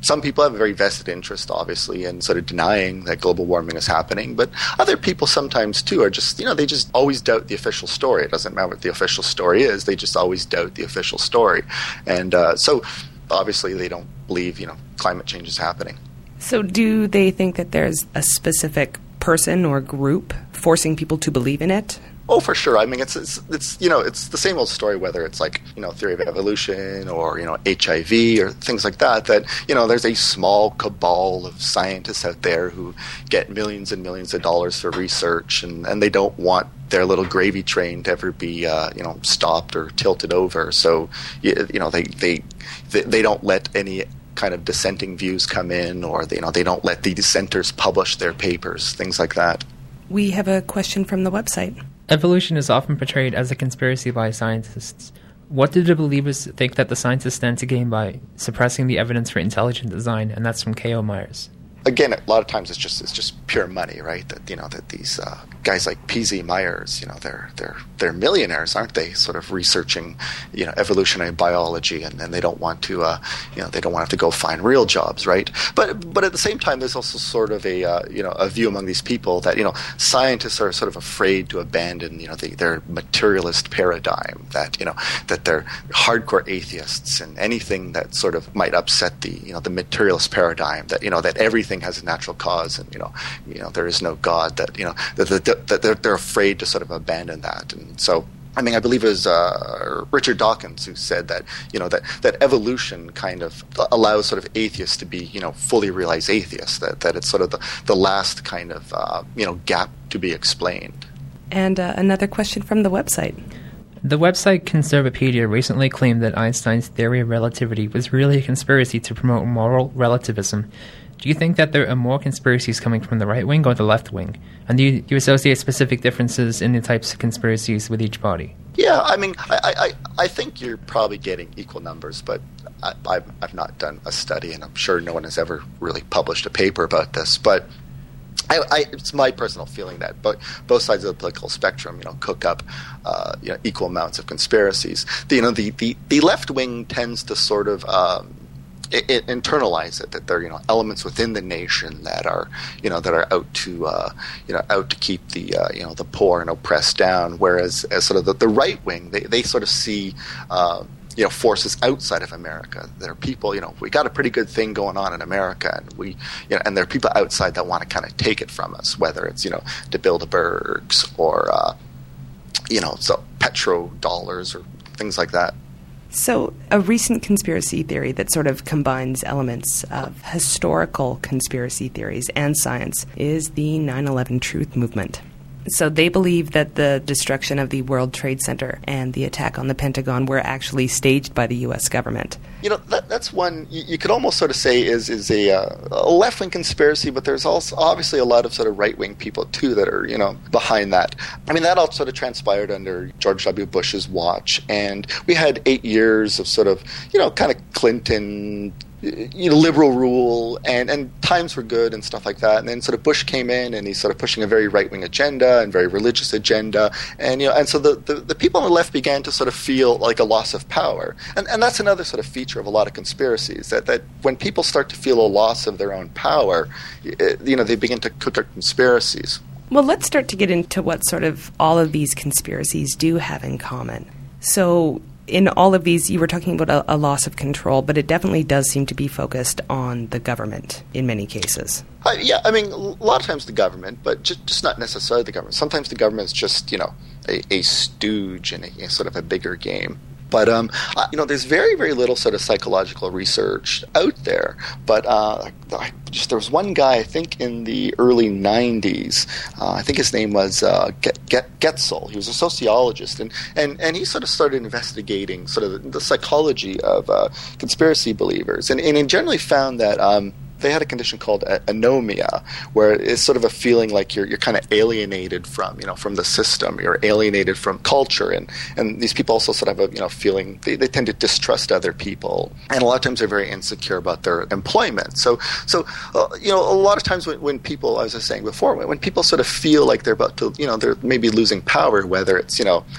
some people have a very vested interest, obviously, in sort of denying that global warming is happening. But other people sometimes, too, are just, you know, they just always doubt the official story. It doesn't matter what the official story is. They just always doubt the official story. And uh, so, obviously, they don't believe, you know, climate change is happening. So do they think that there's a specific person or group forcing people to believe in it? Oh, for sure. I mean, it's, it's it's you know it's the same old story. Whether it's like you know theory of evolution or you know H I V or things like that. That you know there's a small cabal of scientists out there who get millions and millions of dollars for research, and, and they don't want their little gravy train to ever be uh, you know stopped or tilted over. So you, you know they, they they they don't let any kind of dissenting views come in, or they, you know they don't let the dissenters publish their papers, things like that. We have a question from the website. Evolution is often portrayed as a conspiracy by scientists. What do the believers think that the scientists stand to gain by suppressing the evidence for intelligent design? And that's from K O. Myers. Again, a lot of times it's just it's just pure money, right? That you know that these uh, guys like P Z Myers, you know, they're they're they're millionaires, aren't they? Sort of researching, you know, evolutionary biology, and then they don't want to, uh, you know, they don't want to have to go find real jobs, right? But but at the same time, there's also sort of a uh, you know a view among these people that you know scientists are sort of afraid to abandon you know the, their materialist paradigm, that you know that they're hardcore atheists, and anything that sort of might upset the you know the materialist paradigm, that you know that everything has a natural cause, and you know, you know there is no God. That you know that, that, that they're, they're afraid to sort of abandon that, and so I mean I believe it was uh, Richard Dawkins who said that you know that, that evolution kind of allows sort of atheists to be you know fully realized atheists. That that it's sort of the, the last kind of uh, you know gap to be explained. And uh, another question from the website. The website Conservapedia recently claimed that Einstein's theory of relativity was really a conspiracy to promote moral relativism. Do you think that there are more conspiracies coming from the right wing or the left wing? And do you, do you associate specific differences in the types of conspiracies with each party? Yeah, I mean, I, I, I think you're probably getting equal numbers, but I, I've, I've not done a study, and I'm sure no one has ever really published a paper about this. But I, I, it's my personal feeling that but both sides of the political spectrum, you know, cook up uh, you know, equal amounts of conspiracies. The, you know, the, the, the left wing tends to sort of um, It, it internalize it, that there are you know elements within the nation that are you know that are out to uh, you know out to keep the uh, you know the poor and oppressed down, whereas as sort of the, the right wing they, they sort of see uh, you know forces outside of America. There are people you know we got a pretty good thing going on in America, and we you know and there are people outside that want to kind of take it from us, whether it's you know the Bilderbergs or uh, you know so petrodollars or things like that. So a recent conspiracy theory that sort of combines elements of historical conspiracy theories and science is the nine eleven Truth Movement. So they believe that the destruction of the World Trade Center and the attack on the Pentagon were actually staged by the U S government. You know, that, that's one you, you could almost sort of say is is a, uh, a left-wing conspiracy, but there's also obviously a lot of sort of right-wing people, too, that are, you know, behind that. I mean, that all sort of transpired under George W. Bush's watch, and we had eight years of sort of, you know, kind of Clinton you know, liberal rule, and, and times were good and stuff like that. And then sort of Bush came in, and he's sort of pushing a very right-wing agenda and very religious agenda. And, you know, and so the, the, the people on the left began to sort of feel like a loss of power. And, and that's another sort of feature of a lot of conspiracies, that, that when people start to feel a loss of their own power, you know, they begin to cook up conspiracies. Well, let's start to get into what sort of all of these conspiracies do have in common. So in all of these, you were talking about a, a loss of control, but it definitely does seem to be focused on the government in many cases. Uh, yeah, I mean, a lot of times the government, but just, just not necessarily the government. Sometimes the government's just, you know, a, a stooge in a, a sort of a bigger game. But, um, uh, you know, there's very, very little sort of psychological research out there. But uh, I just, there was one guy, I think in the early nineties, uh, I think his name was uh, Get, Get, Getzel. He was a sociologist, and, and, and he sort of started investigating sort of the, the psychology of uh, conspiracy believers. And, and he generally found that um, they had a condition called anomia, where it's sort of a feeling like you're you're kind of alienated from you know from the system. You're alienated from culture, and, and these people also sort of have a you know feeling they, they tend to distrust other people, and a lot of times they're very insecure about their employment. So so uh, you know a lot of times when, when people, as I was saying before, when, when people sort of feel like they're about to you know they're maybe losing power, whether it's you know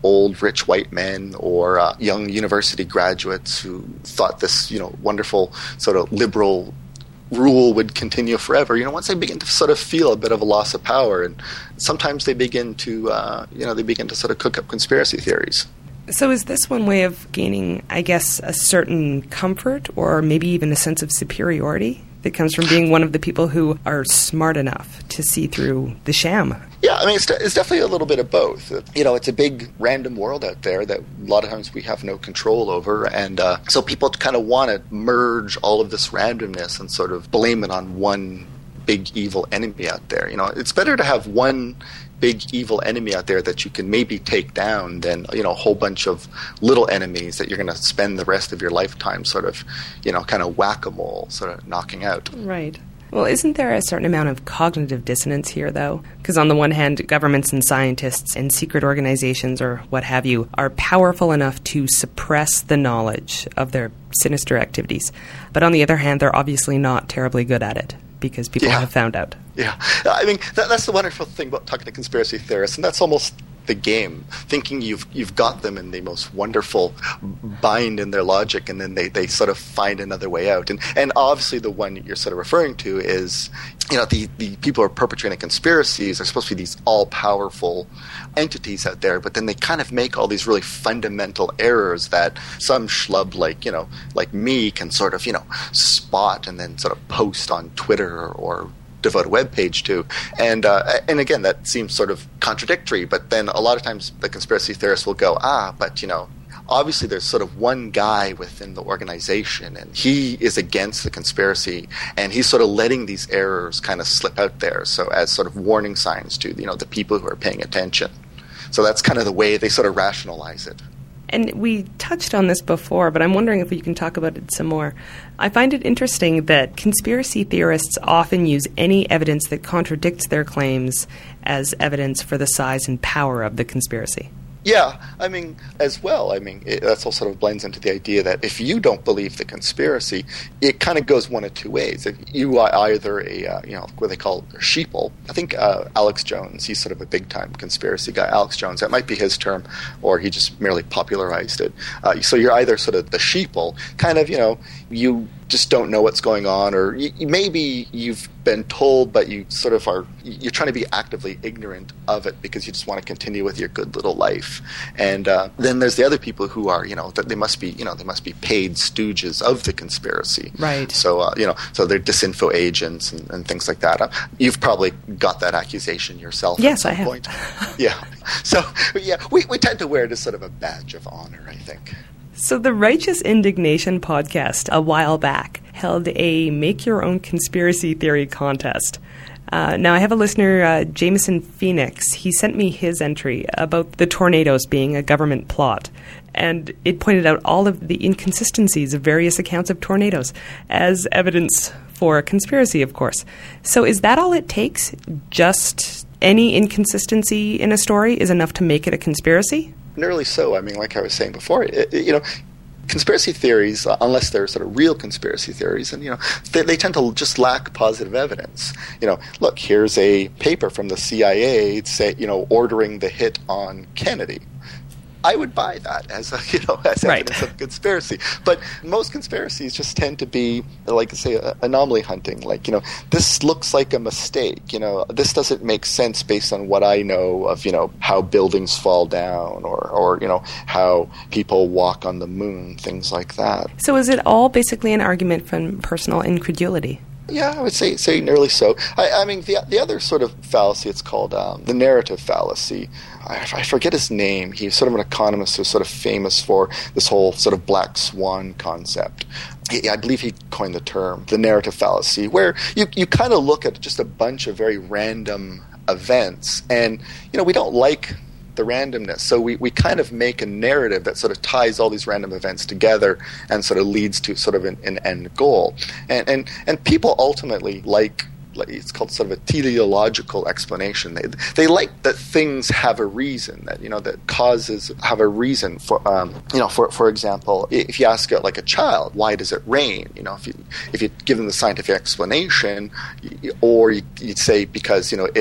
old rich white men or uh, young university graduates who thought this, you know, wonderful sort of liberal rule would continue forever. You know, once they begin to sort of feel a bit of a loss of power, and sometimes they begin to, uh, you know, they begin to sort of cook up conspiracy theories. So is this one way of gaining, I guess, a certain comfort or maybe even a sense of superiority that comes from being one of the people who are smart enough to see through the sham? Yeah, I mean, it's, de- it's definitely a little bit of both. You know, it's a big random world out there that a lot of times we have no control over. And uh, so people kind of want to merge all of this randomness and sort of blame it on one big evil enemy out there. You know, it's better to have one big evil enemy out there that you can maybe take down than, you know, a whole bunch of little enemies that you're going to spend the rest of your lifetime sort of, you know, kind of whack-a-mole, sort of knocking out. Right. Well, isn't there a certain amount of cognitive dissonance here, though? Because on the one hand, governments and scientists and secret organizations or what have you are powerful enough to suppress the knowledge of their sinister activities. But on the other hand, they're obviously not terribly good at it because people yeah. have found out. Yeah. I mean, that, that's the wonderful thing about talking to conspiracy theorists, and that's almost the game, thinking you've you've got them in the most wonderful bind in their logic, and then they, they sort of find another way out. And and obviously the one you're sort of referring to is, you know, the, the people who are perpetrating conspiracies are supposed to be these all-powerful entities out there, but then they kind of make all these really fundamental errors that some schlub like, you know, like me can sort of, you know, spot and then sort of post on Twitter or devote a web page to. And uh, and again, that seems sort of contradictory, but then a lot of times the conspiracy theorists will go, ah, but, you know, obviously there's sort of one guy within the organization, and he is against the conspiracy, and he's sort of letting these errors kind of slip out there, so as sort of warning signs to, you know, the people who are paying attention. So that's kind of the way they sort of rationalize it. And we touched on this before, but I'm wondering if we can talk about it some more. I find it interesting that conspiracy theorists often use any evidence that contradicts their claims as evidence for the size and power of the conspiracy. Yeah, I mean, as well, I mean, it, that's all sort of blends into the idea that if you don't believe the conspiracy, it kind of goes one of two ways. If you are either a, uh, you know, what they call a sheeple. I think uh, Alex Jones, he's sort of a big-time conspiracy guy. Alex Jones, that might be his term, or he just merely popularized it. Uh, so you're either sort of the sheeple, kind of, you know, you just don't know what's going on, or you, maybe you've been told, but you sort of are, you're trying to be actively ignorant of it because you just want to continue with your good little life. And uh, then there's the other people who are, you know, that they must be, you know, they must be paid stooges of the conspiracy. Right. So, uh, you know, so they're disinfo agents and, and things like that. Uh, you've probably got that accusation yourself. Yes, at some I have. Point. Yeah. So, yeah, we, we tend to wear it as sort of a badge of honor, I think. So the Righteous Indignation podcast a while back held a make-your-own conspiracy theory contest. Uh, now, I have a listener, uh, Jameson Phoenix. He sent me his entry about the tornadoes being a government plot, and it pointed out all of the inconsistencies of various accounts of tornadoes as evidence for a conspiracy, of course. So is that all it takes? Just any inconsistency in a story is enough to make it a conspiracy? Nearly so. I mean, like I was saying before, it, it, you know, conspiracy theories, uh, unless they're sort of real conspiracy theories, and you know, they, they tend to just lack positive evidence. You know, look, here's a paper from the C I A, say, you know, ordering the hit on Kennedy. I would buy that as a, you know, as right. evidence of conspiracy. But most conspiracies just tend to be, like, say, uh, anomaly hunting. Like, you know, this looks like a mistake. You know, this doesn't make sense based on what I know of, you know, how buildings fall down or, or you know, how people walk on the moon, things like that. So is it all basically an argument from personal incredulity? Yeah, I would say say nearly so. I, I mean, the the other sort of fallacy, it's called um, the narrative fallacy. I, I forget his name. He's sort of an economist who's sort of famous for this whole sort of black swan concept. He, I believe he coined the term, the narrative fallacy, where you, you kind of look at just a bunch of very random events, and, you know, we don't like the randomness. So we, we kind of make a narrative that sort of ties all these random events together and sort of leads to sort of an, an end goal. And, and and people ultimately like, like, it's called sort of a teleological explanation. They they like that things have a reason, that, you know, that causes have a reason for, um, you know, for for example, if you ask like a child, why does it rain? You know, if you if you give them the scientific explanation, or you, you'd say because, you know, it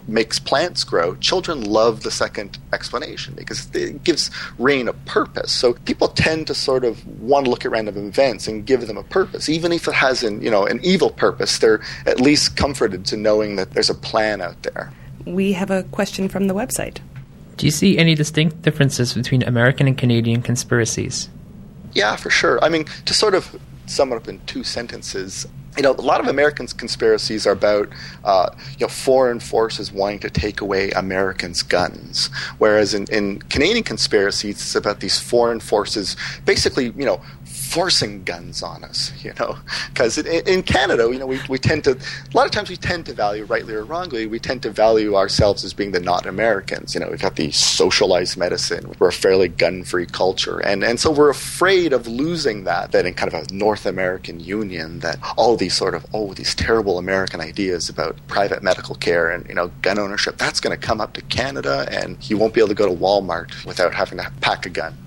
makes plants grow, children love the second explanation because it gives rain a purpose. So people tend to sort of want to look at random events and give them a purpose. Even if it has an, you know, an evil purpose, they're at least comforted to knowing that there's a plan out there. We have a question from the website. Do you see any distinct differences between American and Canadian conspiracies? Yeah, for sure. I mean, to sort of sum it up in two sentences, you know, a lot of Americans' conspiracies are about, uh, you know, foreign forces wanting to take away Americans' guns, whereas in, in Canadian conspiracies, it's about these foreign forces basically, you know, forcing guns on us, you know, because in, in Canada, you know, we, we tend to, a lot of times we tend to value, rightly or wrongly, we tend to value ourselves as being the not Americans. You know, we've got the socialized medicine. We're a fairly gun-free culture. And, and so we're afraid of losing that, that in kind of a North American union, that all these sort of, oh, these terrible American ideas about private medical care and, you know, gun ownership, that's going to come up to Canada and you won't be able to go to Walmart without having to pack a gun.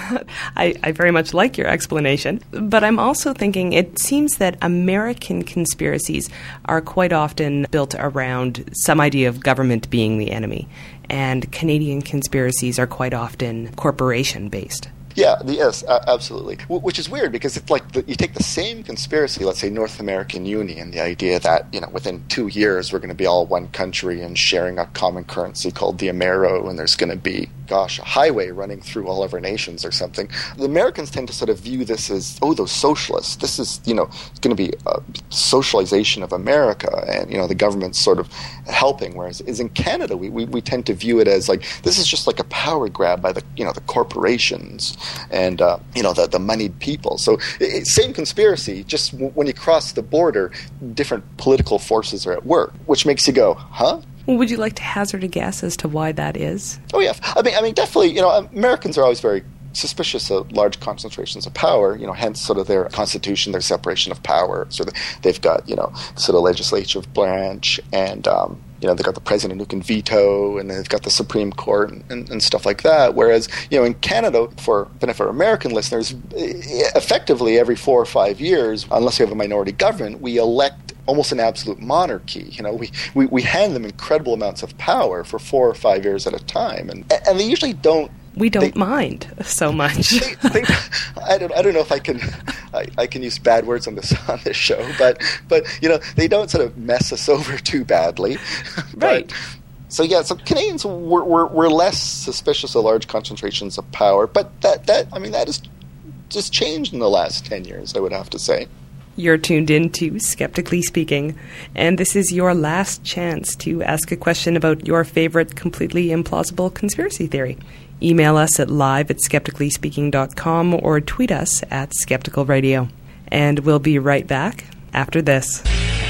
I, I very much like your explanation, but I'm also thinking it seems that American conspiracies are quite often built around some idea of government being the enemy, and Canadian conspiracies are quite often corporation-based. Yeah, the, yes, uh, absolutely. W- which is weird because it's like the, you take the same conspiracy, let's say North American Union, the idea that, you know, within two years we're going to be all one country and sharing a common currency called the Amero, and there's going to be, gosh, a highway running through all of our nations or something. The Americans tend to sort of view this as, oh, those socialists. This is, you know, it's going to be a socialization of America, and, you know, the government's sort of helping. Whereas is in Canada, we, we, we tend to view it as like, this is just like a power grab by the, you know, the corporations and, uh, you know, the, the moneyed people. So it, same conspiracy, just w- when you cross the border, different political forces are at work, which makes you go, huh? Well, would you like to hazard a guess as to why that is? Oh, yeah. I mean, I mean, definitely, you know, Americans are always very suspicious of large concentrations of power, you know, hence sort of their constitution, their separation of power. So they've got, you know, sort of legislative branch and, um, you know, they've got the president who can veto, and they've got the Supreme Court and, and, and stuff like that. Whereas, you know, in Canada, for benefit of American listeners, effectively every four or five years, unless we have a minority government, we elect almost an absolute monarchy. You know, we, we, we hand them incredible amounts of power for four or five years at a time. And, and they usually don't We don't they, mind so much. they, they, I don't. I don't know if I can. I, I can use bad words on this on this show, but but you know they don't sort of mess us over too badly, right? But, so yeah, so Canadians were, were were less suspicious of large concentrations of power, but that that I mean that has just changed in the last ten years. I would have to say. You're tuned in to Skeptically Speaking, and this is your last chance to ask a question about your favorite completely implausible conspiracy theory. Email us at live at skeptically speaking dot com or tweet us at Skeptical Radio. And we'll be right back after this.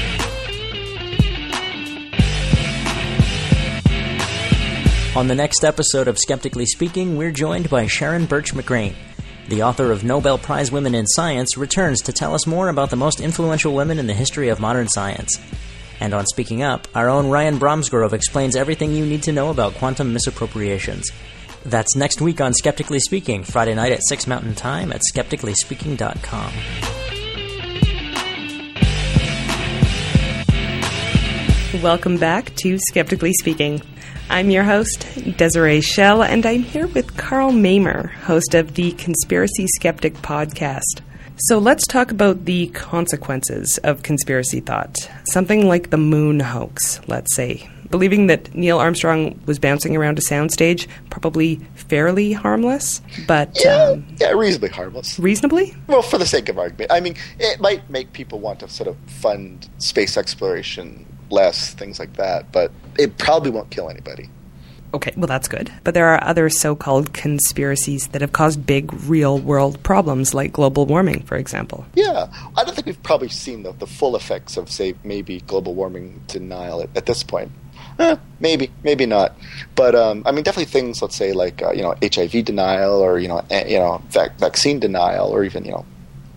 On the next episode of Skeptically Speaking, we're joined by Sharon Birch McGrane. The author of Nobel Prize Women in Science returns to tell us more about the most influential women in the history of modern science. And on Speaking Up, our own Ryan Bromsgrove explains everything you need to know about quantum misappropriations. That's next week on Skeptically Speaking, Friday night at six Mountain Time at skeptically speaking dot com. Welcome back to Skeptically Speaking. I'm your host, Desiree Schell, and I'm here with Carl Mamer, host of the Conspiracy Skeptic podcast. So let's talk about the consequences of conspiracy thought. Something like the moon hoax, let's say. Believing that Neil Armstrong was bouncing around a soundstage, probably fairly harmless, but... Yeah, um, yeah, reasonably harmless. Reasonably? Well, for the sake of argument. I mean, it might make people want to sort of fund space exploration less, things like that, but it probably won't kill anybody. Okay, well, that's good. But there are other so-called conspiracies that have caused big, real-world problems, like global warming, for example. Yeah. I don't think we've probably seen the, the full effects of, say, maybe global warming denial at, at this point. Eh, maybe, maybe not. But, um, I mean, definitely things, let's say, like, uh, you know, H I V denial or, you know, a, you know, vac- vaccine denial or even, you know,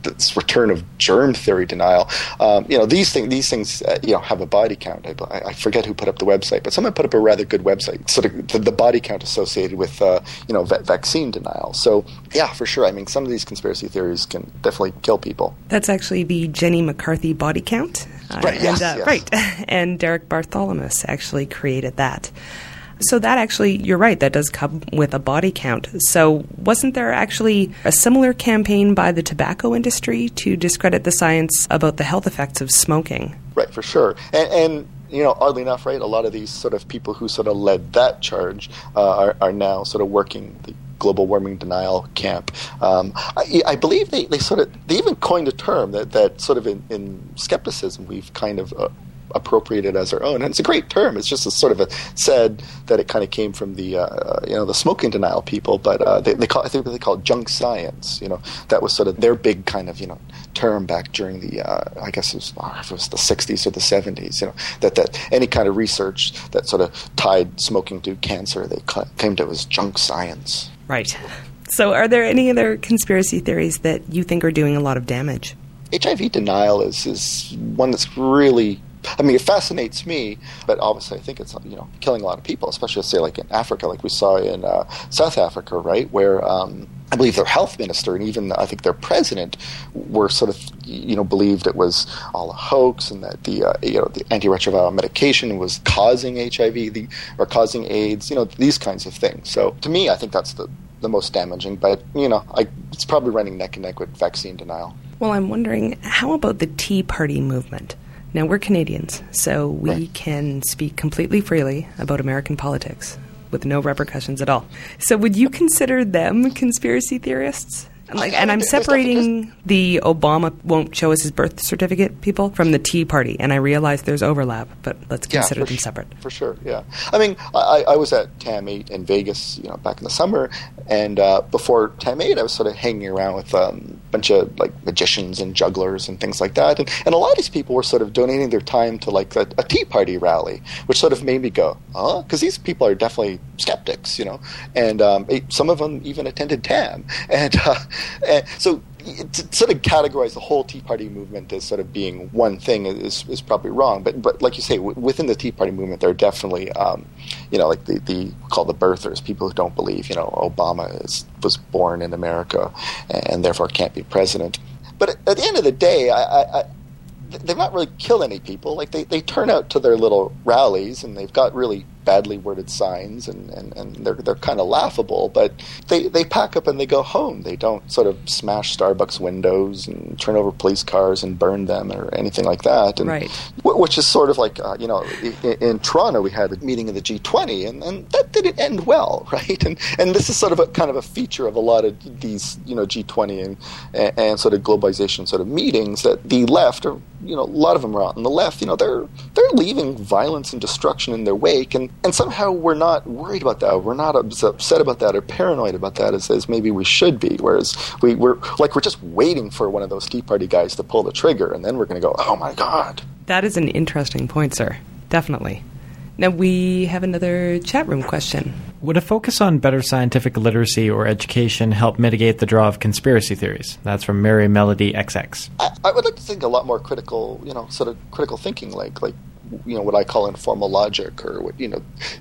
this return of germ theory denial. Um, you know, these things, these things, uh, you know, have a body count. I, I forget who put up the website, but someone put up a rather good website, sort of the, the body count associated with, uh, you know, va- vaccine denial. So, yeah, for sure. I mean, some of these conspiracy theories can definitely kill people. That's actually the Jenny McCarthy body count. Uh, right, yes, and, uh, yes. Right. And Derek Bartholomew actually created that. So that actually, you're right, that does come with a body count. So wasn't there actually a similar campaign by the tobacco industry to discredit the science about the health effects of smoking? Right, for sure. And, and you know, oddly enough, right, a lot of these sort of people who sort of led that charge uh, are, are now sort of working the global warming denial camp. Um, I, I believe they, they sort of, they even coined a term that, that sort of in, in skepticism we've kind of uh, appropriated as our own, and it's a great term. It's just a sort of a said that it kind of came from the uh, you know the smoking denial people, but uh, they, they call I think they call it junk science. You know, that was sort of their big kind of you know term back during the uh, I guess it was, oh, if it was the sixties or the seventies. You know, that that any kind of research that sort of tied smoking to cancer, they claimed it was junk science. Right. So, are there any other conspiracy theories that you think are doing a lot of damage? H I V denial is is one that's really, I mean, it fascinates me, but obviously I think it's, you know, killing a lot of people, especially, say, like in Africa, like we saw in uh, South Africa, right, where um, I believe their health minister and even, I think, their president were sort of, you know, believed it was all a hoax and that the, uh, you know, the antiretroviral medication was causing H I V the, or causing AIDS, you know, these kinds of things. So to me, I think that's the, the most damaging, but, you know, I, it's probably running neck and neck with vaccine denial. Well, I'm wondering, how about the Tea Party movement? Now, we're Canadians, so we right. can speak completely freely about American politics with no repercussions at all. So would you consider them conspiracy theorists? Like, and I'm separating the Obama won't show us his birth certificate people from the Tea Party, and I realize there's overlap, but let's consider yeah, them sh- separate. For sure, yeah. I mean, I, I was at TAM eight in Vegas, you know, back in the summer, and uh, before TAM eight, I was sort of hanging around with um, a bunch of like magicians and jugglers and things like that, and, and a lot of these people were sort of donating their time to like a, a Tea Party rally, which sort of made me go, huh? Because these people are definitely skeptics, you know, and um, it, some of them even attended TAM, and, uh, and so to sort of categorize the whole Tea Party movement as sort of being one thing is is probably wrong. But but like you say, w- within the Tea Party movement, there are definitely um, you know like the the called the birthers, people who don't believe you know Obama is, was born in America and, and therefore can't be president. But at, at the end of the day, I, I, I they've not really killed any people. Like they, they turn out to their little rallies and they've got really badly worded signs and, and, and they're they're kind of laughable, but they, they pack up and they go home. They don't sort of smash Starbucks windows and turn over police cars and burn them or anything like that. And right. w- which is sort of like, uh, you know, in, in Toronto we had a meeting of the G twenty and, and that didn't end well, right? And and this is sort of a kind of a feature of a lot of these, you know, G twenty and, and, and sort of globalization sort of meetings that the left, or, you know, a lot of them are on the left, you know, they're they're leaving violence and destruction in their wake, and And somehow we're not worried about that. We're not upset about that or paranoid about that as, as maybe we should be. Whereas we, we're like we're just waiting for one of those Tea Party guys to pull the trigger, and then we're going to go, oh my God. That is an interesting point, sir. Definitely. Now we have another chat room question. Would a focus on better scientific literacy or education help mitigate the draw of conspiracy theories? That's from Mary Melody X X. I, I would like to think a lot more critical, you know, sort of critical thinking, like like. you know, what I call informal logic, or what, you know,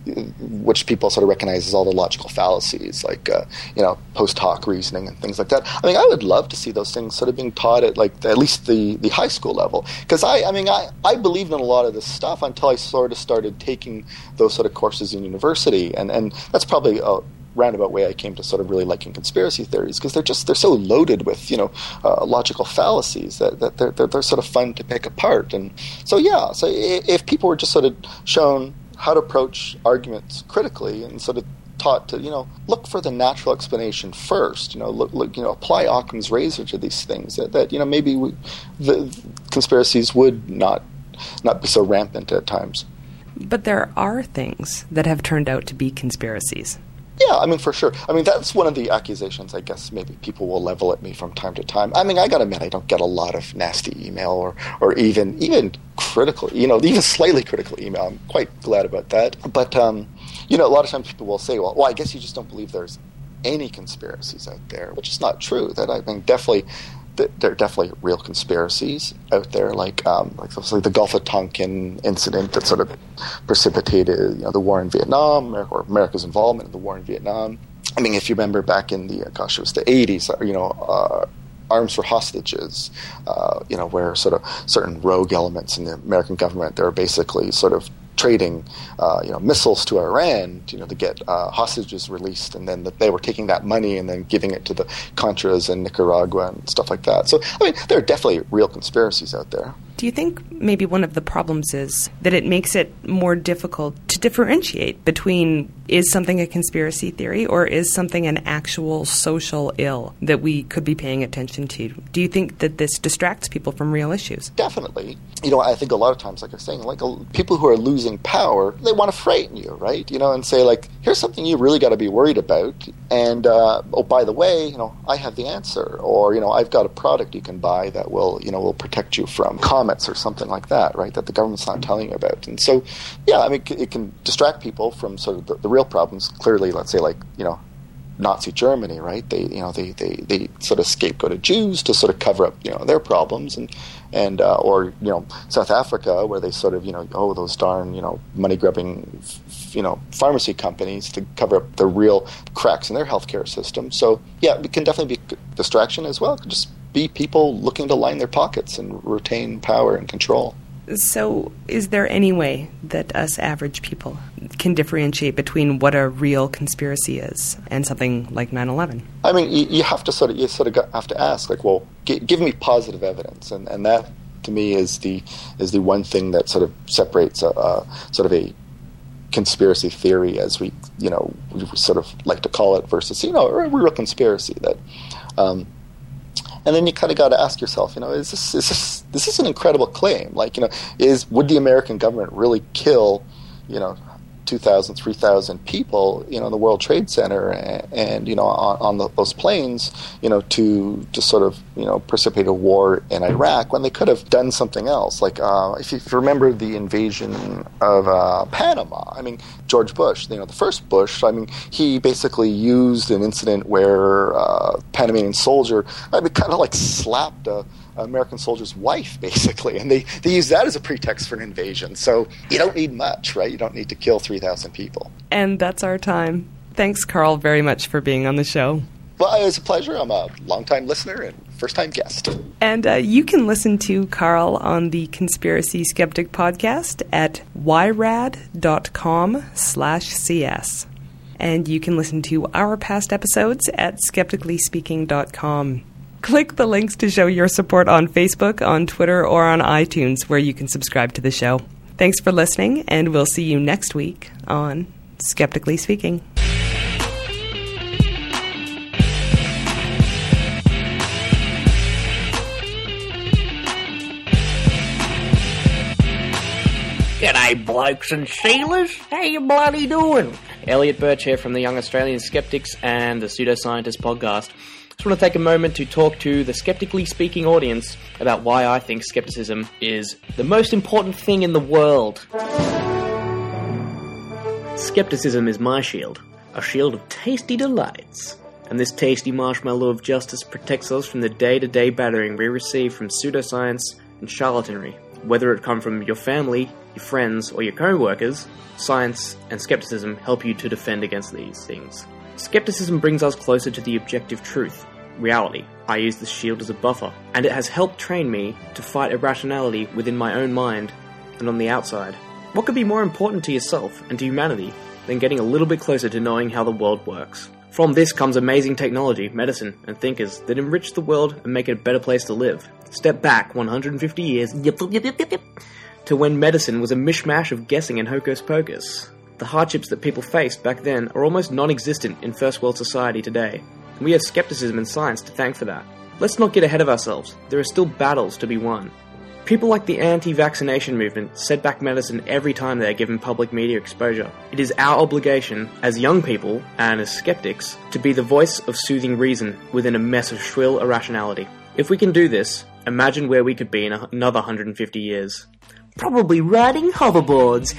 which people sort of recognize as all the logical fallacies, like, uh, you know, post hoc reasoning and things like that. I mean, I would love to see those things sort of being taught at, like, at least the, the high school level. Because I, I mean, I, I believed in a lot of this stuff until I sort of started taking those sort of courses in university. And, and that's probably a roundabout way I came to sort of really liking conspiracy theories, because they're just they're so loaded with, you know, uh, logical fallacies that, that they're, they're they're sort of fun to pick apart. And so yeah, so if people were just sort of shown how to approach arguments critically and sort of taught to, you know, look for the natural explanation first, you know, look, look you know, apply Occam's razor to these things, that, that you know, maybe we, the conspiracies would not not be so rampant at times. But there are things that have turned out to be conspiracies. Yeah, I mean, for sure. I mean, that's one of the accusations I guess maybe people will level at me from time to time. I mean, I got to admit, I don't get a lot of nasty email or, or even even critical, you know, even slightly critical email. I'm quite glad about that. But, um, you know, a lot of times people will say, well, well, I guess you just don't believe there's any conspiracies out there, which is not true. That I mean, definitely th- there are definitely real conspiracies out there, like um, like, like the Gulf of Tonkin incident that sort of precipitated, you know, the war in Vietnam, America, or America's involvement in the war in Vietnam. I mean, if you remember back in the, gosh, it was the eighties, you know, uh, Arms for Hostages, uh, you know, where sort of certain rogue elements in the American government, they were basically sort of trading, uh, you know, missiles to Iran, you know, to get uh, hostages released, and then that they were taking that money and then giving it to the Contras in Nicaragua and stuff like that. So, I mean, there are definitely real conspiracies out there. Do you think maybe one of the problems is that it makes it more difficult to differentiate between is something a conspiracy theory or is something an actual social ill that we could be paying attention to? Do you think that this distracts people from real issues? Definitely. You know, I think a lot of times, like I was saying, like uh, people who are losing power, they want to frighten you, right? You know, and say, like, here's something you really got to be worried about. And, uh, oh, by the way, you know, I have the answer. Or, you know, I've got a product you can buy that will, you know, will protect you from comets or something like that, right, that the government's not telling you about. And so, yeah, I mean, it can distract people from sort of the, the real problems. Clearly, let's say, like, you know, Nazi Germany, right? They, you know, they, they, they sort of scapegoated Jews to sort of cover up, you know, their problems, and and uh, or you know, South Africa, where they sort of, you know, oh, those darn, you know, money grubbing, you know, pharmacy companies to cover up the real cracks in their healthcare system. So yeah, it can definitely be a distraction as well. It could just be people looking to line their pockets and retain power and control. So is there any way that us average people can differentiate between what a real conspiracy is and something like nine eleven? I mean, you, you have to sort of you sort of have to ask, like, well, g- give me positive evidence, and, and that to me is the is the one thing that sort of separates a, a sort of a conspiracy theory, as we you know we sort of like to call it, versus you know a real conspiracy that. Um, And then you kind of got to ask yourself, you know, is this is this this is an incredible claim? Like, you know, is would the American government really kill, you know, two thousand, three thousand people, you know, in the World Trade Center and, and you know, on, on the, those planes, you know, to to sort of, you know, precipitate a war in Iraq when they could have done something else? Like, uh, if you remember the invasion of uh, Panama, I mean, George Bush, you know, the first Bush, I mean, he basically used an incident where uh, Panamanian soldier, I mean, kind of like slapped a American soldier's wife, basically, and they, they use that as a pretext for an invasion. So you don't need much, right? You don't need to kill three thousand people. And that's our time. Thanks, Carl, very much for being on the show. Well, it was a pleasure. I'm a longtime listener and first-time guest. And uh, you can listen to Carl on the Conspiracy Skeptic podcast at yrad.com slash cs. And you can listen to our past episodes at skeptically speaking dot com. Click the links to show your support on Facebook, on Twitter, or on iTunes, where you can subscribe to the show. Thanks for listening, and we'll see you next week on Skeptically Speaking. G'day, blokes and sailors. How you bloody doing? Elliot Birch here from the Young Australian Skeptics and the Pseudoscientist podcast. Just want to take a moment to talk to the Skeptically Speaking audience about why I think skepticism is the most important thing in the world. Skepticism is my shield, a shield of tasty delights. And this tasty marshmallow of justice protects us from the day-to-day battering we receive from pseudoscience and charlatanry. Whether it come from your family, your friends, or your co-workers, science and skepticism help you to defend against these things. Skepticism brings us closer to the objective truth, reality. I use this shield as a buffer, and it has helped train me to fight irrationality within my own mind and on the outside. What could be more important to yourself and to humanity than getting a little bit closer to knowing how the world works? From this comes amazing technology, medicine, and thinkers that enrich the world and make it a better place to live. Step back one hundred fifty years yep, yep, yep, yep, to when medicine was a mishmash of guessing and hocus pocus. The hardships that people faced back then are almost non-existent in first world society today. We have skepticism and science to thank for that. Let's not get ahead of ourselves. There are still battles to be won. People like the anti-vaccination movement set back medicine every time they are given public media exposure. It is our obligation as young people and as skeptics to be the voice of soothing reason within a mess of shrill irrationality. If we can do this, imagine where we could be in another one hundred fifty years. Probably riding hoverboards.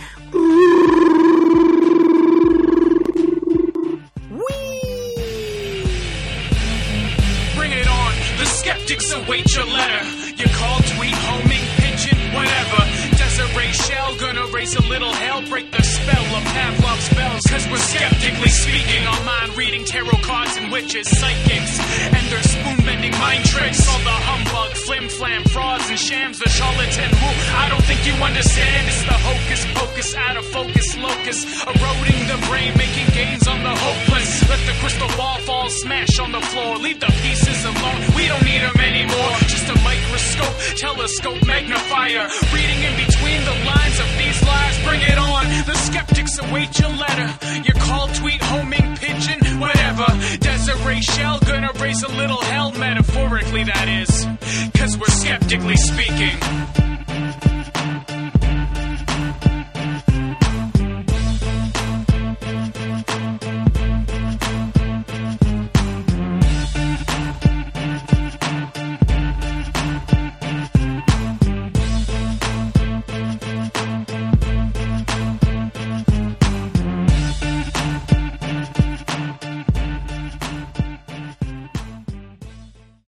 Bring it on. The skeptics await your letter. Your call, tweet, homing, pigeon, whatever. Desiree Shell gonna raise a little hell, break the spell of Pavlov's bells. Cause we're skeptically speaking, our mind reading tarot cards and witches, psychics, and their spoon bending mind tricks. All the humbug, flim flam, frauds and shams, the charlatan who I don't think you understand. It's the hocus pocus, out of focus locus, eroding the brain, making gains on the hopeless. Let the crystal ball fall, smash on the floor, leave the pieces alone, we don't need them anymore. Just a microscope, telescope, magnifier, reading in between the lines of these lies. Bring it on, the skeptics await your letter. Your call, tweet, homing, pigeon, whatever. Desiree Shell gonna raise a little hell, metaphorically that is, cause we're skeptically speaking.